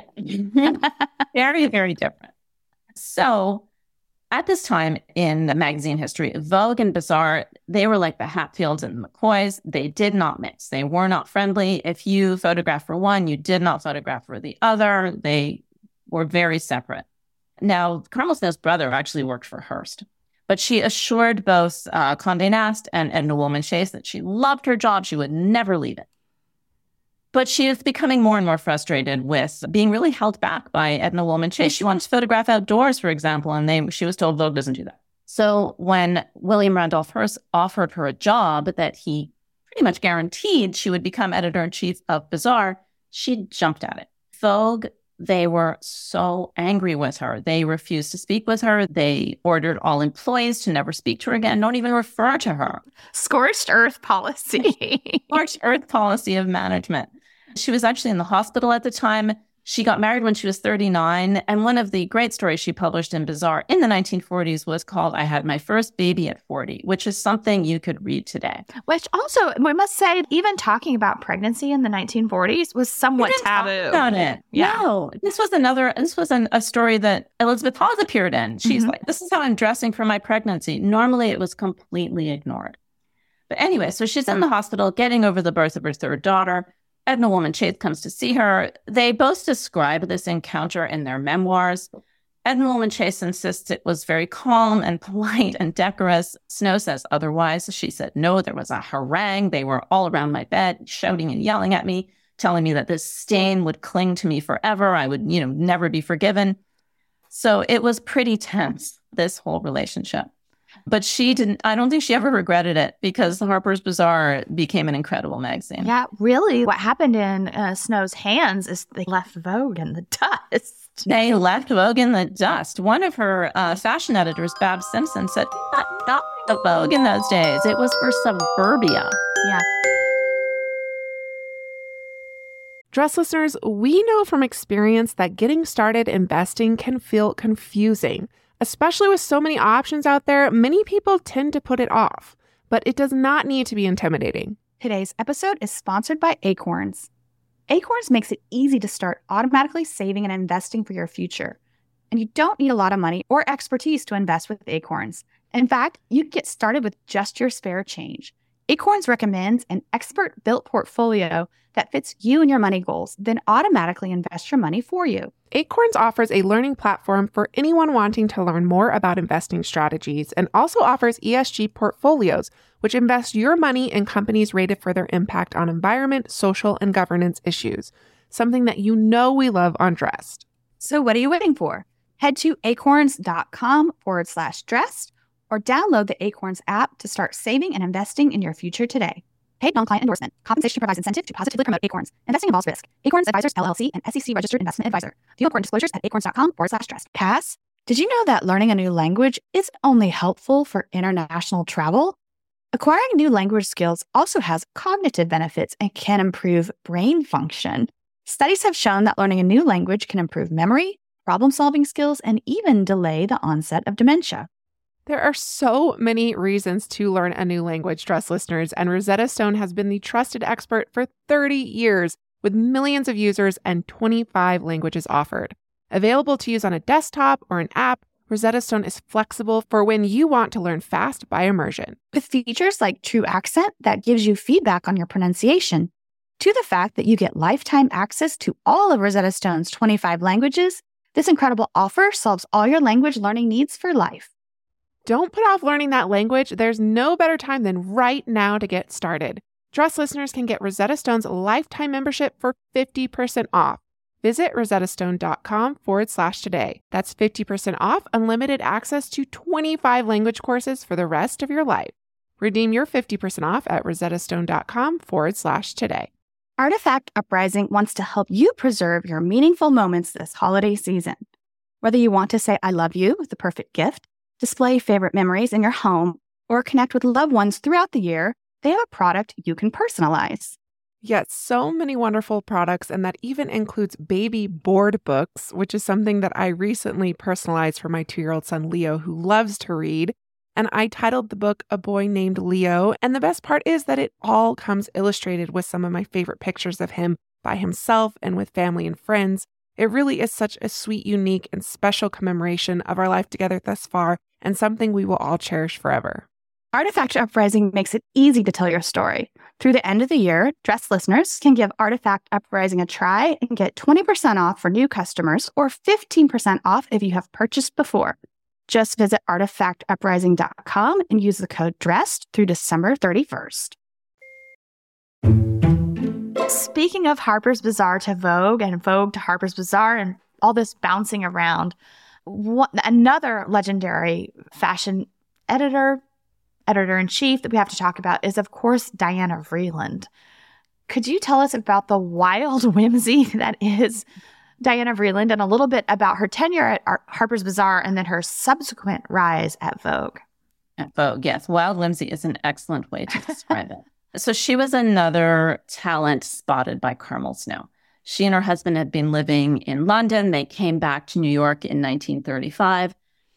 Very, very different. So at this time in magazine history, Vogue and Bazaar, they were like the Hatfields and McCoys. They did not mix. They were not friendly. If you photographed for one, you did not photograph for the other. They were very separate. Now, Carmel Snow's brother actually worked for Hearst, but she assured both Condé Nast and Edna Woolman Chase that she loved her job. She would never leave it. But she was becoming more and more frustrated with being really held back by Edna Woolman Chase. She wanted to photograph outdoors, for example, and she was told Vogue doesn't do that. So when William Randolph Hearst offered her a job that he pretty much guaranteed she would become editor-in-chief of Bazaar, she jumped at it. Vogue, they were so angry with her. They refused to speak with her. They ordered all employees to never speak to her again, don't even refer to her.
Scorched earth policy.
Scorched earth policy of management. She was actually in the hospital at the time. She got married when she was 39. And one of the great stories she published in Bazaar in the 1940s was called I Had My First Baby at 40, which is something you could read today.
Which also, we must say, even talking about pregnancy in the 1940s was somewhat taboo.
About it. Yeah. No, this was a story that Elizabeth Hawes appeared in. She's like, this is how I'm dressing for my pregnancy. Normally, it was completely ignored. But anyway, so she's in the hospital getting over the birth of her third daughter. Edna Woolman Chase comes to see her. They both describe this encounter in their memoirs. Edna Woolman Chase insists it was very calm and polite and decorous. Snow says otherwise. She said, no, there was a harangue. They were all around my bed, shouting and yelling at me, telling me that this stain would cling to me forever. I would, never be forgiven. So it was pretty tense, this whole relationship. But I don't think she ever regretted it because Harper's Bazaar became an incredible magazine.
Yeah, really. What happened in Snow's hands is they left Vogue in the dust.
They left Vogue in the dust. One of her fashion editors, Babs Simpson, said, not the Vogue in those days. It was for suburbia.
Yeah.
Dress listeners, we know from experience that getting started investing can feel confusing. Especially with so many options out there, many people tend to put it off, but it does not need to be intimidating.
Today's episode is sponsored by Acorns. Acorns makes it easy to start automatically saving and investing for your future. And you don't need a lot of money or expertise to invest with Acorns. In fact, you can get started with just your spare change. Acorns recommends an expert-built portfolio that fits you and your money goals, then automatically invest your money for you.
Acorns offers a learning platform for anyone wanting to learn more about investing strategies and also offers ESG portfolios, which invest your money in companies rated for their impact on environment, social, and governance issues, something that we love on Dressed.
So what are you waiting for? Head to acorns.com/dressed or download the Acorns app to start saving and investing in your future today. Paid non-client endorsement. Compensation provides incentive to positively promote Acorns. Investing involves risk. Acorns Advisors, LLC, an SEC-registered investment advisor. View important disclosures at acorns.com/dressed. Cass, did you know that learning a new language isn't only helpful for international travel? Acquiring new language skills also has cognitive benefits and can improve brain function. Studies have shown that learning a new language can improve memory, problem-solving skills, and even delay the onset of dementia.
There are so many reasons to learn a new language, Dress listeners, and Rosetta Stone has been the trusted expert for 30 years with millions of users and 25 languages offered. Available to use on a desktop or an app, Rosetta Stone is flexible for when you want to learn fast by immersion.
With features like True Accent that gives you feedback on your pronunciation, to the fact that you get lifetime access to all of Rosetta Stone's 25 languages, this incredible offer solves all your language learning needs for life.
Don't put off learning that language. There's no better time than right now to get started. Dress listeners can get Rosetta Stone's lifetime membership for 50% off. Visit rosettastone.com/today. That's 50% off unlimited access to 25 language courses for the rest of your life. Redeem your 50% off at rosettastone.com/today.
Artifact Uprising wants to help you preserve your meaningful moments this holiday season. Whether you want to say I love you with the perfect gift, display favorite memories in your home, or connect with loved ones throughout the year, they have a product you can personalize.
Yet so many wonderful products, and that even includes baby board books, which is something that I recently personalized for my 2-year-old son, Leo, who loves to read. And I titled the book A Boy Named Leo. And the best part is that it all comes illustrated with some of my favorite pictures of him by himself and with family and friends. It really is such a sweet, unique, and special commemoration of our life together thus far, and something we will all cherish forever.
Artifact Uprising makes it easy to tell your story. Through the end of the year, Dress listeners can give Artifact Uprising a try and get 20% off for new customers or 15% off if you have purchased before. Just visit artifactuprising.com and use the code DRESSED through December 31st.
Speaking of Harper's Bazaar to Vogue and Vogue to Harper's Bazaar and all this bouncing around, another legendary fashion editor-in-chief that we have to talk about is, of course, Diana Vreeland. Could you tell us about the wild whimsy that is Diana Vreeland and a little bit about her tenure at Harper's Bazaar and then her subsequent rise at Vogue?
At Vogue, yes. Wild whimsy is an excellent way to describe it. So she was another talent spotted by Carmel Snow. She and her husband had been living in London. They came back to New York in 1935.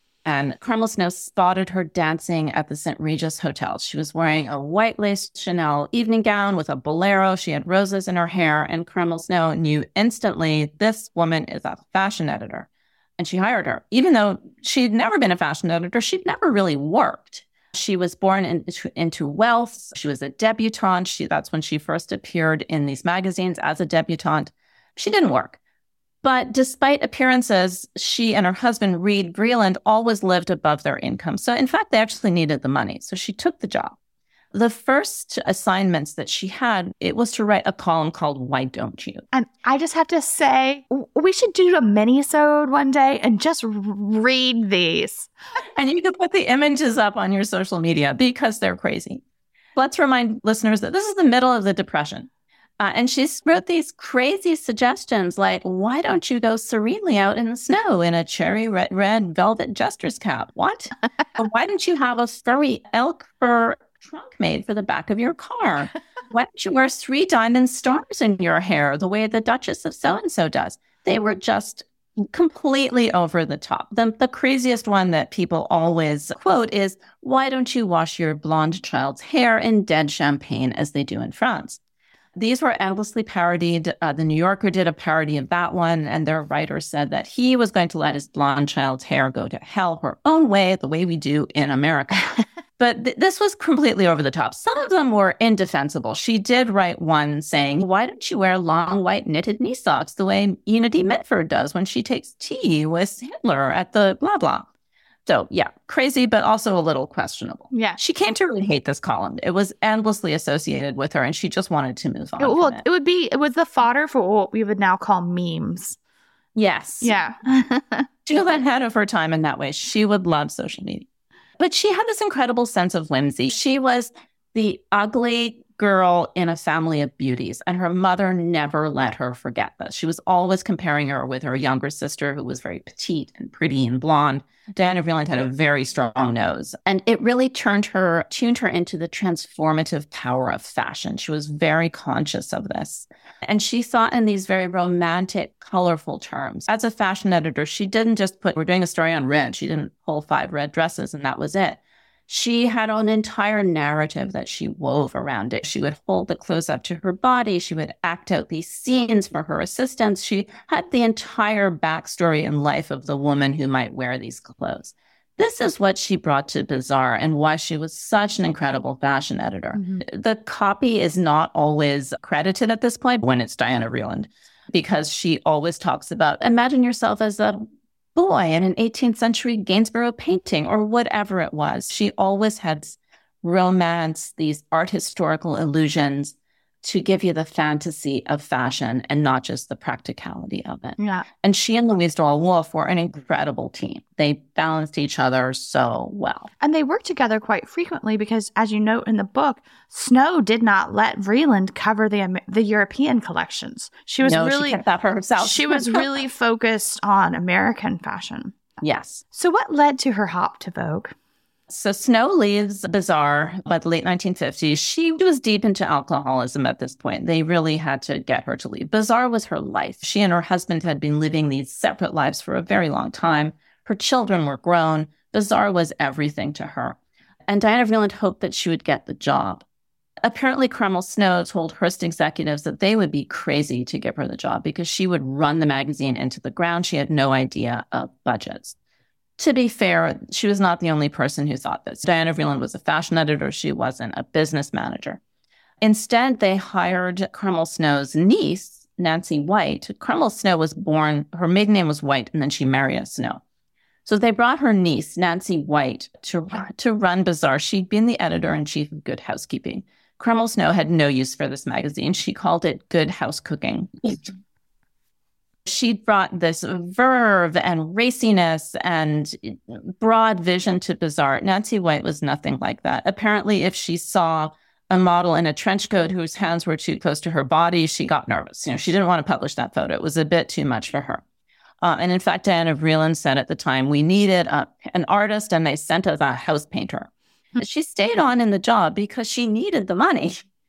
And Carmel Snow spotted her dancing at the St. Regis Hotel. She was wearing a white lace Chanel evening gown with a bolero. She had roses in her hair. And Carmel Snow knew instantly, this woman is a fashion editor. And she hired her. Even though she'd never been a fashion editor, she'd never really worked. She was born into wealth. She was a debutante. That's when she first appeared in these magazines as a debutante. She didn't work. But despite appearances, she and her husband, Reed Vreeland, always lived above their income. So in fact, they actually needed the money. So she took the job. The first assignments that she had, it was to write a column called Why Don't You?
And I just have to say, we should do a mini-sode one day and just read these.
And you can put the images up on your social media because they're crazy. Let's remind listeners that this is the middle of the Depression. And she wrote these crazy suggestions like, why don't you go serenely out in the snow in a cherry red velvet jester's cap? What? Or why don't you have a furry elk fur trunk made for the back of your car? Why don't you wear 3 diamond stars in your hair the way the Duchess of so-and-so does? They were just completely over the top. The craziest one that people always quote is, why don't you wash your blonde child's hair in dead champagne as they do in France? These were endlessly parodied. The New Yorker did a parody of that one, and their writer said that he was going to let his blonde child's hair go to hell her own way, the way we do in America. But this was completely over the top. Some of them were indefensible. She did write one saying, why don't you wear long white knitted knee socks the way Unity Mitford does when she takes tea with Hitler at the blah, blah. So yeah, crazy, but also a little questionable.
Yeah.
She came to really hate this column. It was endlessly associated with her, and she just wanted to move on.
It was the fodder for what we would now call memes.
Yes.
Yeah.
She was ahead of her time in that way. She would love social media. But she had this incredible sense of whimsy. She was the ugly girl in a family of beauties, and her mother never let her forget this. She was always comparing her with her younger sister, who was very petite and pretty and blonde. Diana Vreeland had a very strong nose, and it really tuned her into the transformative power of fashion. She was very conscious of this. And she thought in these very romantic, colorful terms. As a fashion editor, she didn't just put, we're doing a story on red. She didn't pull 5 red dresses and that was it. She had an entire narrative that she wove around it. She would hold the clothes up to her body. She would act out these scenes for her assistants. She had the entire backstory and life of the woman who might wear these clothes. This is what she brought to Bazaar and why she was such an incredible fashion editor. Mm-hmm. The copy is not always credited at this point when it's Diana Vreeland, because she always talks about, imagine yourself as a boy in an 18th century Gainsborough painting or whatever it was. She always had romance, these art historical illusions to give you the fantasy of fashion and not just the practicality of it.
Yeah.
And she and Louise Doyle Wolfe were an incredible team. They balanced each other so well.
And they worked together quite frequently because, as you note in the book, Snow did not let Vreeland cover the European collections. She kept that for herself. She was really focused on American fashion.
Yes.
So what led to her hop to Vogue?
So Snow leaves Bazaar by the late 1950s. She was deep into alcoholism at this point. They really had to get her to leave. Bazaar was her life. She and her husband had been living these separate lives for a very long time. Her children were grown. Bazaar was everything to her. And Diana Vreeland hoped that she would get the job. Apparently, Carmel Snow told Hearst executives that they would be crazy to give her the job because she would run the magazine into the ground. She had no idea of budgets. To be fair, she was not the only person who thought this. Diana Vreeland was a fashion editor. She wasn't a business manager. Instead, they hired Carmel Snow's niece, Nancy White. Carmel Snow was born, her maiden name was White, and then she married a Snow. So they brought her niece, Nancy White, to run Bazaar. She'd been the editor-in-chief of Good Housekeeping. Carmel Snow had no use for this magazine. She called it Good House Cooking. She brought this verve and raciness and broad vision to Bazaar. Nancy White was nothing like that. Apparently, if she saw a model in a trench coat whose hands were too close to her body, she got nervous. She didn't want to publish that photo. It was a bit too much for her. And in fact, Diana Vreeland said at the time, we needed an artist, and they sent us a house painter. She stayed on in the job because she needed the money.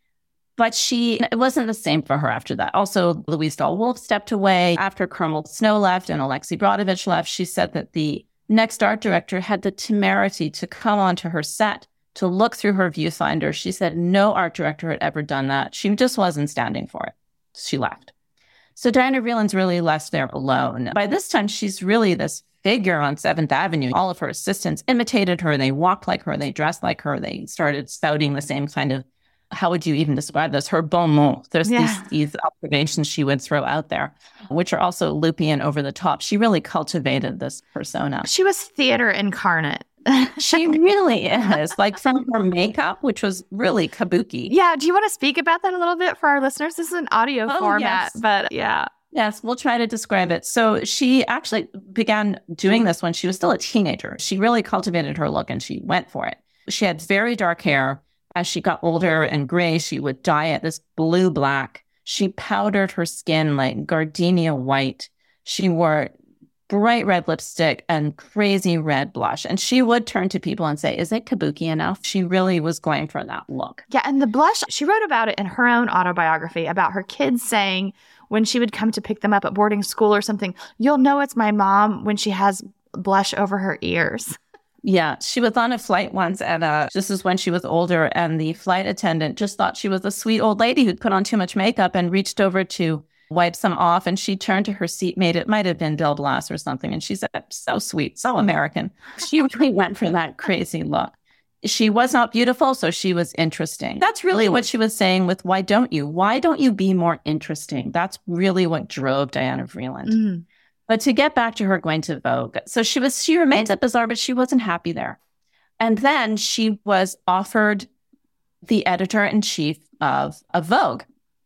But it wasn't the same for her after that. Also, Louise Dahl-Wolf stepped away. After Carmel Snow left and Alexei Brodovich left, she said that the next art director had the temerity to come onto her set to look through her viewfinder. She said no art director had ever done that. She just wasn't standing for it. She left. So Diana Vreeland's really left there alone. By this time, she's really this figure on 7th Avenue. All of her assistants imitated her. They walked like her. They dressed like her. They started spouting the same kind of, how would you even describe this? Her bon mot. There's these observations she would throw out there, which are also loopy and over the top. She really cultivated this persona.
She was theater incarnate.
She really is. Like from her makeup, which was really kabuki.
Yeah. Do you want to speak about that a little bit for our listeners? This is an audio format, but yeah.
Yes, we'll try to describe it. So she actually began doing this when she was still a teenager. She really cultivated her look and she went for it. She had very dark hair. As she got older and gray, she would dye it this blue-black. She powdered her skin like gardenia white. She wore bright red lipstick and crazy red blush. And she would turn to people and say, is it kabuki enough? She really was going for that look.
Yeah, and the blush, she wrote about it in her own autobiography about her kids saying when she would come to pick them up at boarding school or something, you'll know it's my mom when she has blush over her ears.
Yeah, she was on a flight once, and this is when she was older, and the flight attendant just thought she was a sweet old lady who'd put on too much makeup and reached over to wipe some off, and she turned to her seatmate. It might have been Bill Blass or something, and she said, so sweet, so American. She really went for that crazy look. She was not beautiful, so she was interesting. That's really what she was saying with why don't you? Why don't you be more interesting? That's really what drove Diana Vreeland. Mm. But to get back to her going to Vogue, so she remained at Bazaar, but she wasn't happy there. And then she was offered the editor-in-chief of Vogue.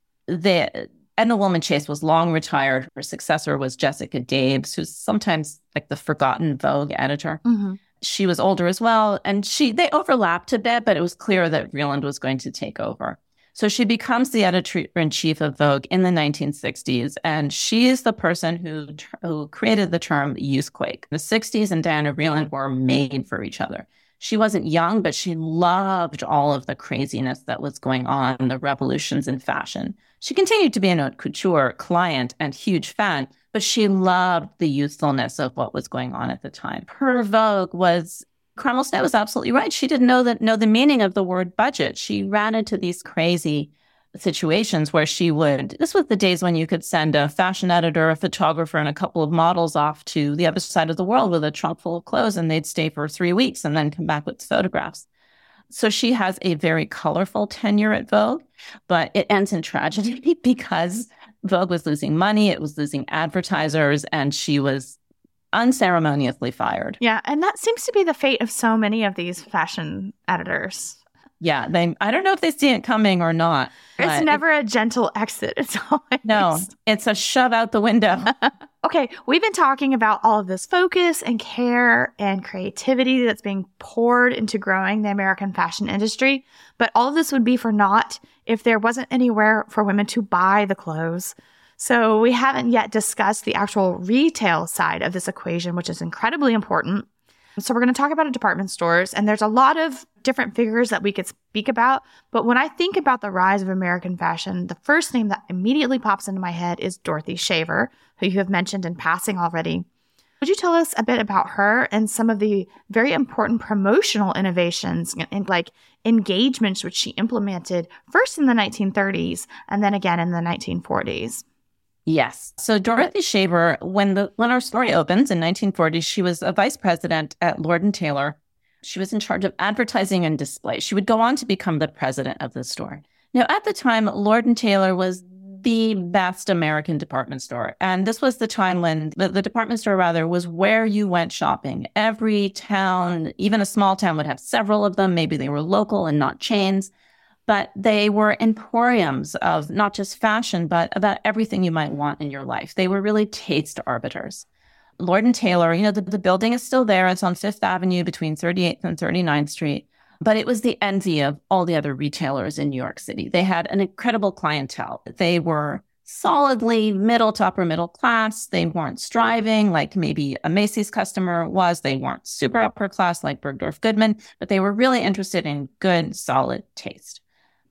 Edna Woolman Chase was long retired. Her successor was Jessica Dabes, who's sometimes like the forgotten Vogue editor. Mm-hmm. She was older as well, and they overlapped a bit, but it was clear that Vreeland was going to take over. So she becomes the editor-in-chief of Vogue in the 1960s, and she is the person who created the term youthquake. The 60s and Diana Vreeland were made for each other. She wasn't young, but she loved all of the craziness that was going on, the revolutions in fashion. She continued to be an haute couture client and huge fan, but she loved the youthfulness of what was going on at the time. Her Vogue was... Carmel Snow was absolutely right. She didn't know the meaning of the word budget. She ran into these crazy situations where this was the days when you could send a fashion editor, a photographer, and a couple of models off to the other side of the world with a trunk full of clothes, and they'd stay for 3 weeks and then come back with photographs. So she has a very colorful tenure at Vogue, but it ends in tragedy because Vogue was losing money, it was losing advertisers, and she was unceremoniously fired.
Yeah, and that seems to be the fate of so many of these fashion editors.
Yeah, I don't know if they see it coming or not.
It's never a gentle exit. It's always...
No, it's a shove out the window.
Okay, we've been talking about all of this focus and care and creativity that's being poured into growing the American fashion industry, but all of this would be for naught if there wasn't anywhere for women to buy the clothes. So we haven't yet discussed the actual retail side of this equation, which is incredibly important. So we're going to talk about department stores, and there's a lot of different figures that we could speak about. But when I think about the rise of American fashion, the first name that immediately pops into my head is Dorothy Shaver, who you have mentioned in passing already. Would you tell us a bit about her and some of the very important promotional innovations and like engagements which she implemented first in the 1930s and then again in the 1940s?
Yes. So Dorothy Shaver, when our story opens in 1940, she was a vice president at Lord & Taylor. She was in charge of advertising and display. She would go on to become the president of the store. Now, at the time, Lord & Taylor was the best American department store. And this was the time when the department store, was where you went shopping. Every town, even a small town, would have several of them. Maybe they were local and not chains. But they were emporiums of not just fashion, but about everything you might want in your life. They were really taste arbiters. Lord & Taylor, the building is still there. It's on Fifth Avenue between 38th and 39th Street. But it was the envy of all the other retailers in New York City. They had an incredible clientele. They were solidly middle to upper middle class. They weren't striving like maybe a Macy's customer was. They weren't super upper class like Bergdorf Goodman, but they were really interested in good, solid taste.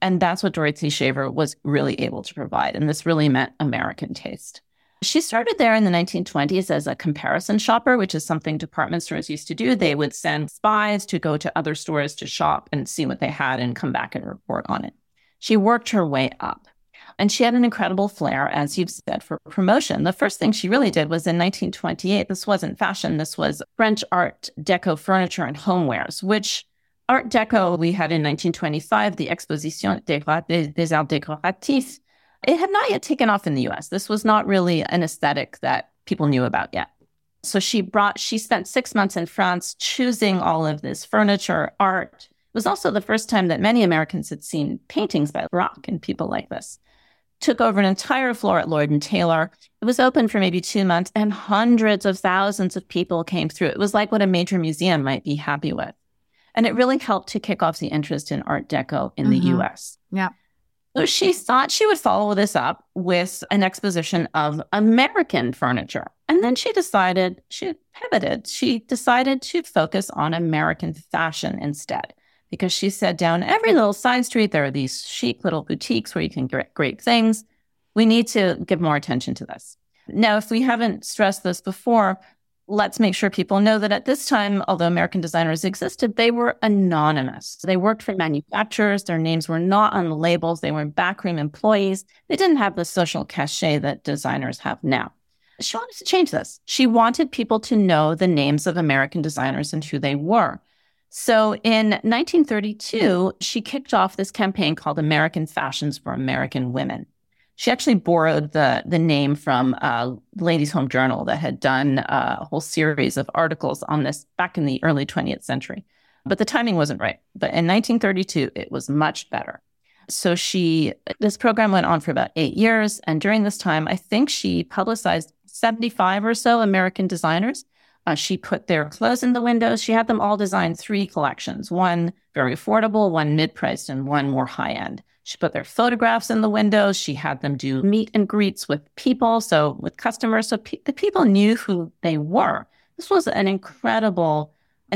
And that's what Dorothy Shaver was really able to provide. And this really meant American taste. She started there in the 1920s as a comparison shopper, which is something department stores used to do. They would send spies to go to other stores to shop and see what they had and come back and report on it. She worked her way up. And she had an incredible flair, as you've said, for promotion. The first thing she really did was in 1928. This wasn't fashion. This was French Art Deco furniture and homewares, which Art Deco we had in 1925, the Exposition des Arts Décoratifs. It had not yet taken off in the US. This was not really an aesthetic that people knew about yet. So she spent 6 months in France choosing all of this furniture, art. It was also the first time that many Americans had seen paintings by Braque and people like this. Took over an entire floor at Lord & Taylor. It was open for maybe 2 months, and hundreds of thousands of people came through. It was like what a major museum might be happy with. And it really helped to kick off the interest in Art Deco in the US.
Yeah.
So she thought she would follow this up with an exposition of American furniture. And then she pivoted. She decided to focus on American fashion instead. Because she said down every little side street, there are these chic little boutiques where you can get great things. We need to give more attention to this. Now, if we haven't stressed this before, let's make sure people know that at this time, although American designers existed, they were anonymous. They worked for manufacturers. Their names were not on the labels. They were backroom employees. They didn't have the social cachet that designers have now. She wanted to change this. She wanted people to know the names of American designers and who they were. So in 1932, she kicked off this campaign called American Fashions for American Women. She actually borrowed the name from Ladies' Home Journal that had done a whole series of articles on this back in the early 20th century. But the timing wasn't right. But in 1932, it was much better. So this program went on for about 8 years. And during this time, I think she publicized 75 or so American designers. She put their clothes in the windows. She had them all design 3 collections, one very affordable, one mid-priced, and one more high-end. She put their photographs in the windows. She had them do meet and greets with people, so with customers, so the people knew who they were. This was an incredible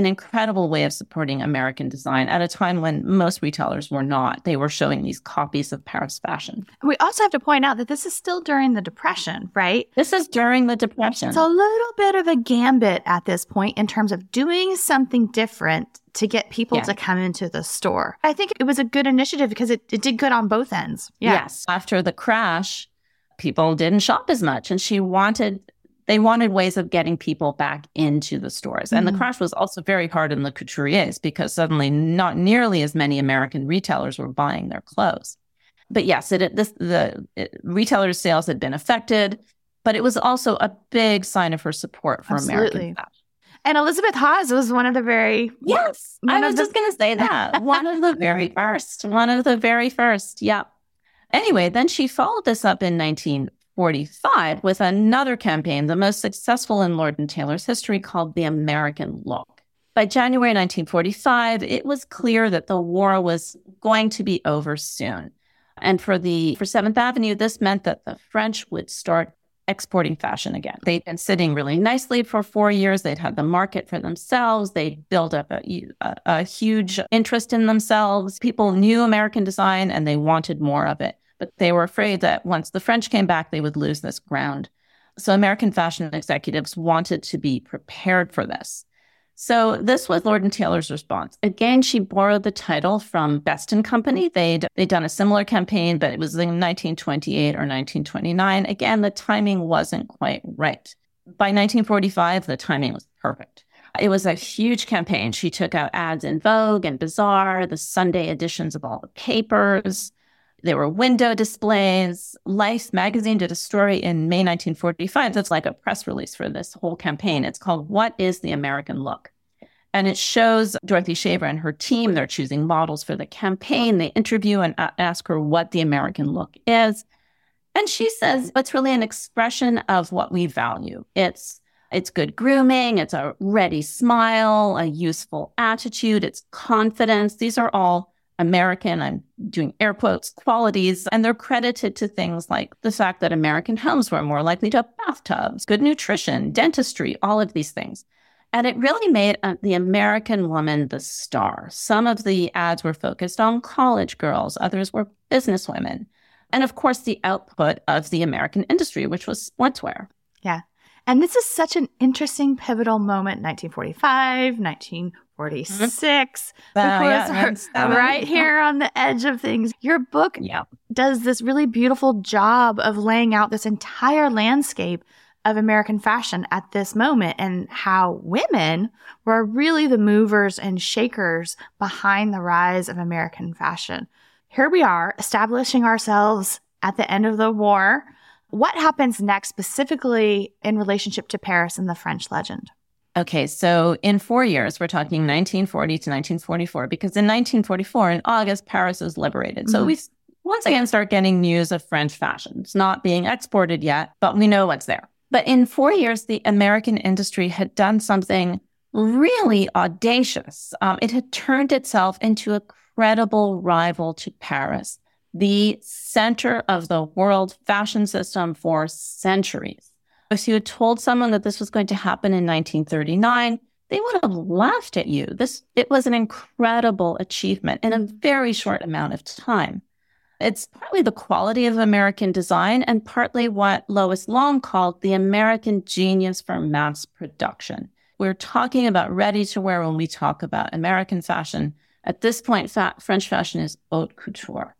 way of supporting American design at a time when most retailers were not. They were showing these copies of Paris fashion.
We also have to point out that this is still during the Depression, right?
This is during the Depression.
It's a little bit of a gambit at this point in terms of doing something different to get people to come into the store. I think it was a good initiative because it did good on both ends. Yeah.
Yes. After the crash, people didn't shop as much, and they wanted ways of getting people back into the stores. And the crash was also very hard on the couturiers because suddenly not nearly as many American retailers were buying their clothes. But yes, retailers' sales had been affected, but it was also a big sign of her support for American fashion.
And Elizabeth Haas was one of the very...
Yes, I was just going to say that. One of the very first. Yeah. Anyway, then she followed this up in 1945 with another campaign, the most successful in Lord & Taylor's history, called the American Look. By January 1945, it was clear that the war was going to be over soon. And for 7th Avenue, this meant that the French would start exporting fashion again. They'd been sitting really nicely for 4 years. They'd had the market for themselves. They'd built up a huge interest in themselves. People knew American design and they wanted more of it. But they were afraid that once the French came back, they would lose this ground. So American fashion executives wanted to be prepared for this. So this was Lord & Taylor's response. Again, she borrowed the title from Best & Company. They'd done a similar campaign, but it was in 1928 or 1929. Again, the timing wasn't quite right. By 1945, the timing was perfect. It was a huge campaign. She took out ads in Vogue and Bazaar, the Sunday editions of all the papers. There were window displays. Life magazine did a story in May 1945 that's like a press release for this whole campaign. It's called What is the American Look? And it shows Dorothy Shaver and her team. They're choosing models for the campaign. They interview and ask her what the American look is. And she says it's really an expression of what we value. It's good grooming. It's a ready smile, a useful attitude. It's confidence. These are all American, I'm doing air quotes, qualities, and they're credited to things like the fact that American homes were more likely to have bathtubs, good nutrition, dentistry, all of these things. And it really made the American woman the star. Some of the ads were focused on college girls. Others were businesswomen. And of course, the output of the American industry, which was sportswear.
Yeah. And this is such an interesting, pivotal moment, 1945, 1946. Right here on the edge of things. Your book does this really beautiful job of laying out this entire landscape of American fashion at this moment and how women were really the movers and shakers behind the rise of American fashion. Here we are establishing ourselves at the end of the war. What happens next specifically in relationship to Paris and the French legend?
Okay, so in 4 years, we're talking 1940 to 1944, because in 1944, in August, Paris was liberated. Mm-hmm. So we once again start getting news of French fashion. It's not being exported yet, but we know what's there. But in 4 years, the American industry had done something really audacious. It had turned itself into a credible rival to Paris, the center of the world fashion system for centuries. If you had told someone that this was going to happen in 1939, they would have laughed at you. It was an incredible achievement in a very short amount of time. It's partly the quality of American design and partly what Lois Long called the American genius for mass production. We're talking about ready-to-wear when we talk about American fashion. At this point, French fashion is haute couture.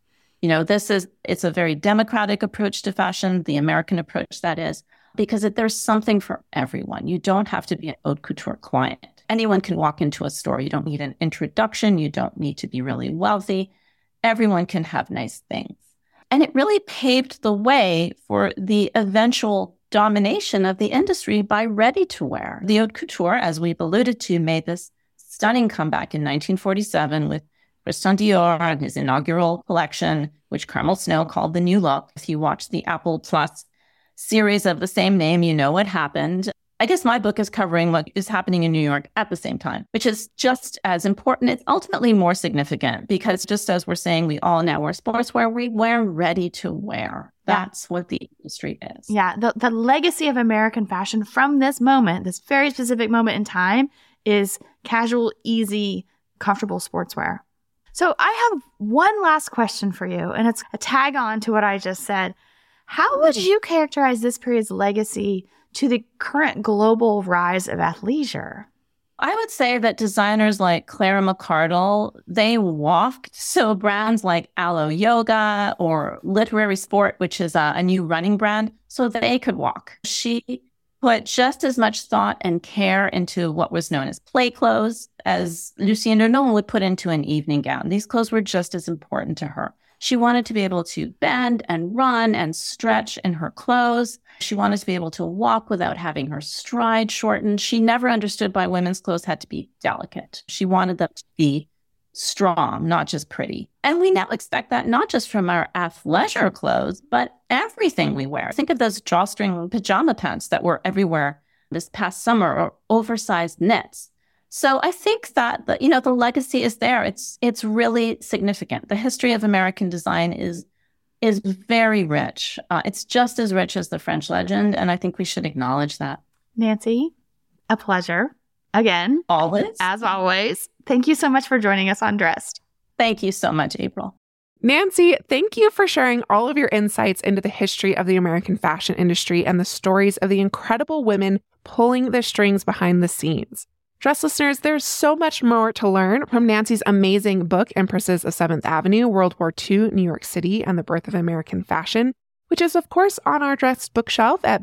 It's a very democratic approach to fashion, the American approach, that is, because there's something for everyone. You don't have to be an haute couture client. Anyone can walk into a store. You don't need an introduction. You don't need to be really wealthy. Everyone can have nice things. And it really paved the way for the eventual domination of the industry by ready-to-wear. The haute couture, as we've alluded to, made this stunning comeback in 1947 with Christian Dior and his inaugural collection, which Carmel Snow called the New Look. If you watch the Apple Plus series of the same name, you know what happened. I guess my book is covering what is happening in New York at the same time, which is just as important. It's ultimately more significant because just as we're saying we all now wear sportswear, we wear ready to wear. That's what the industry is.
Yeah, the legacy of American fashion from this moment, this very specific moment in time, is casual, easy, comfortable sportswear. So I have one last question for you, and it's a tag on to what I just said. How would you characterize this period's legacy to the current global rise of athleisure?
I would say that designers like Clara McCardle, they walked. So brands like Alo Yoga or Literary Sport, which is a new running brand, so they could walk. She put just as much thought and care into what was known as play clothes as Lucienne Renaud would put into an evening gown. These clothes were just as important to her. She wanted to be able to bend and run and stretch in her clothes. She wanted to be able to walk without having her stride shortened. She never understood why women's clothes had to be delicate. She wanted them to be strong, not just pretty. And we now expect that not just from our athleisure clothes, but everything we wear. Think of those drawstring pajama pants that were everywhere this past summer, or oversized knits. So I think that the legacy is there. It's really significant. The history of American design is very rich. It's just as rich as the French legend, and I think we should acknowledge that.
Nancy, a pleasure. Again.
Always.
As always. Thank you so much for joining us on Dressed.
Thank you so much, April.
Nancy, thank you for sharing all of your insights into the history of the American fashion industry and the stories of the incredible women pulling the strings behind the scenes. Dressed listeners, there's so much more to learn from Nancy's amazing book, Empresses of 7th Avenue, World War II, New York City, and the Birth of American Fashion, which is, of course, on our Dressed bookshelf at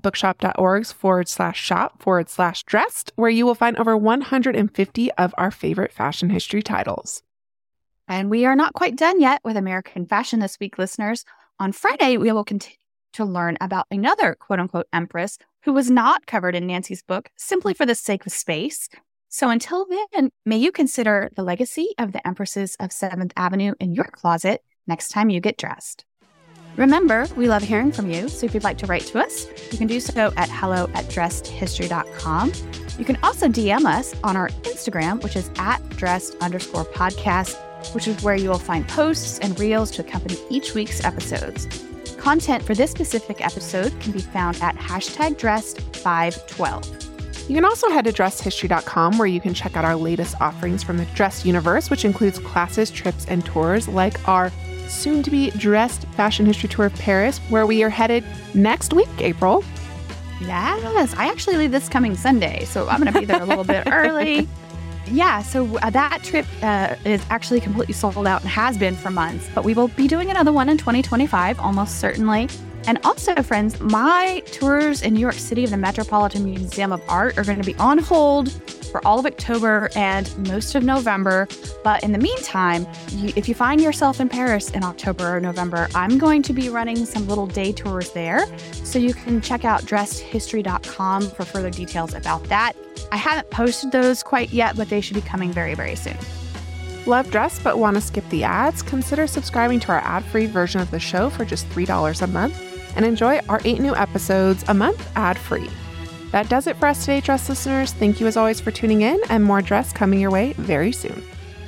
bookshop.org/shop/dressed, where you will find over 150 of our favorite fashion history titles.
And we are not quite done yet with American fashion this week, listeners. On Friday, we will continue to learn about another quote-unquote empress who was not covered in Nancy's book simply for the sake of space. So until then, may you consider the legacy of the Empresses of 7th Avenue in your closet next time you get dressed. Remember, we love hearing from you, so if you'd like to write to us, you can do so at hello@dressedhistory.com. You can also DM us on our Instagram, which is @dressed_podcast, which is where you will find posts and reels to accompany each week's episodes. Content for this specific episode can be found at #Dressed512.
You can also head to dressedhistory.com where you can check out our latest offerings from the Dressed universe, which includes classes, trips, and tours like our soon-to-be Dressed Fashion History Tour of Paris, where we are headed next week, April.
Yes, I actually leave this coming Sunday, so I'm going to be there a little bit early. Yeah, so that trip is actually completely sold out and has been for months, but we will be doing another one in 2025, almost certainly. And also, friends, my tours in New York City of the Metropolitan Museum of Art are going to be on hold for all of October and most of November. But in the meantime, if you find yourself in Paris in October or November, I'm going to be running some little day tours there. So you can check out dressedhistory.com for further details about that. I haven't posted those quite yet, but they should be coming very, very soon.
Love Dressed but want to skip the ads? Consider subscribing to our ad-free version of the show for just $3 a month and enjoy our 8 new episodes a month ad-free. That does it for us today, Dressed listeners. Thank you as always for tuning in, and more Dressed coming your way very soon.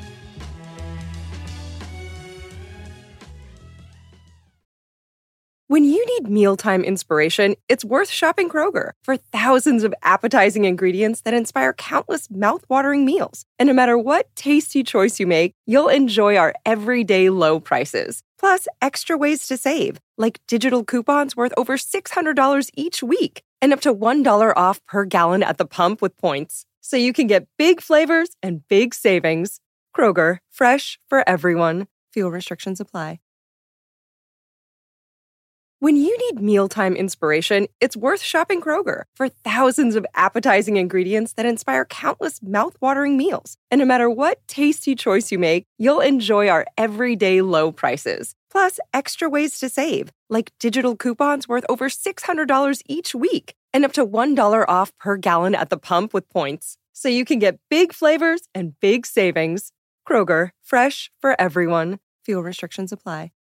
When you need mealtime inspiration, it's worth shopping Kroger for thousands of appetizing ingredients that inspire countless mouth-watering meals. And no matter what tasty choice you make, you'll enjoy our everyday low prices. Plus, extra ways to save, like digital coupons worth over $600 each week and up to $1 off per gallon at the pump with points. So you can get big flavors and big savings. Kroger, fresh for everyone. Fuel restrictions apply. When you need mealtime inspiration, it's worth shopping Kroger for thousands of appetizing ingredients that inspire countless mouth-watering meals. And no matter what tasty choice you make, you'll enjoy our everyday low prices. Plus, extra ways to save, like digital coupons worth over $600 each week and up to $1 off per gallon at the pump with points. So you can get big flavors and big savings. Kroger, fresh for everyone. Fuel restrictions apply.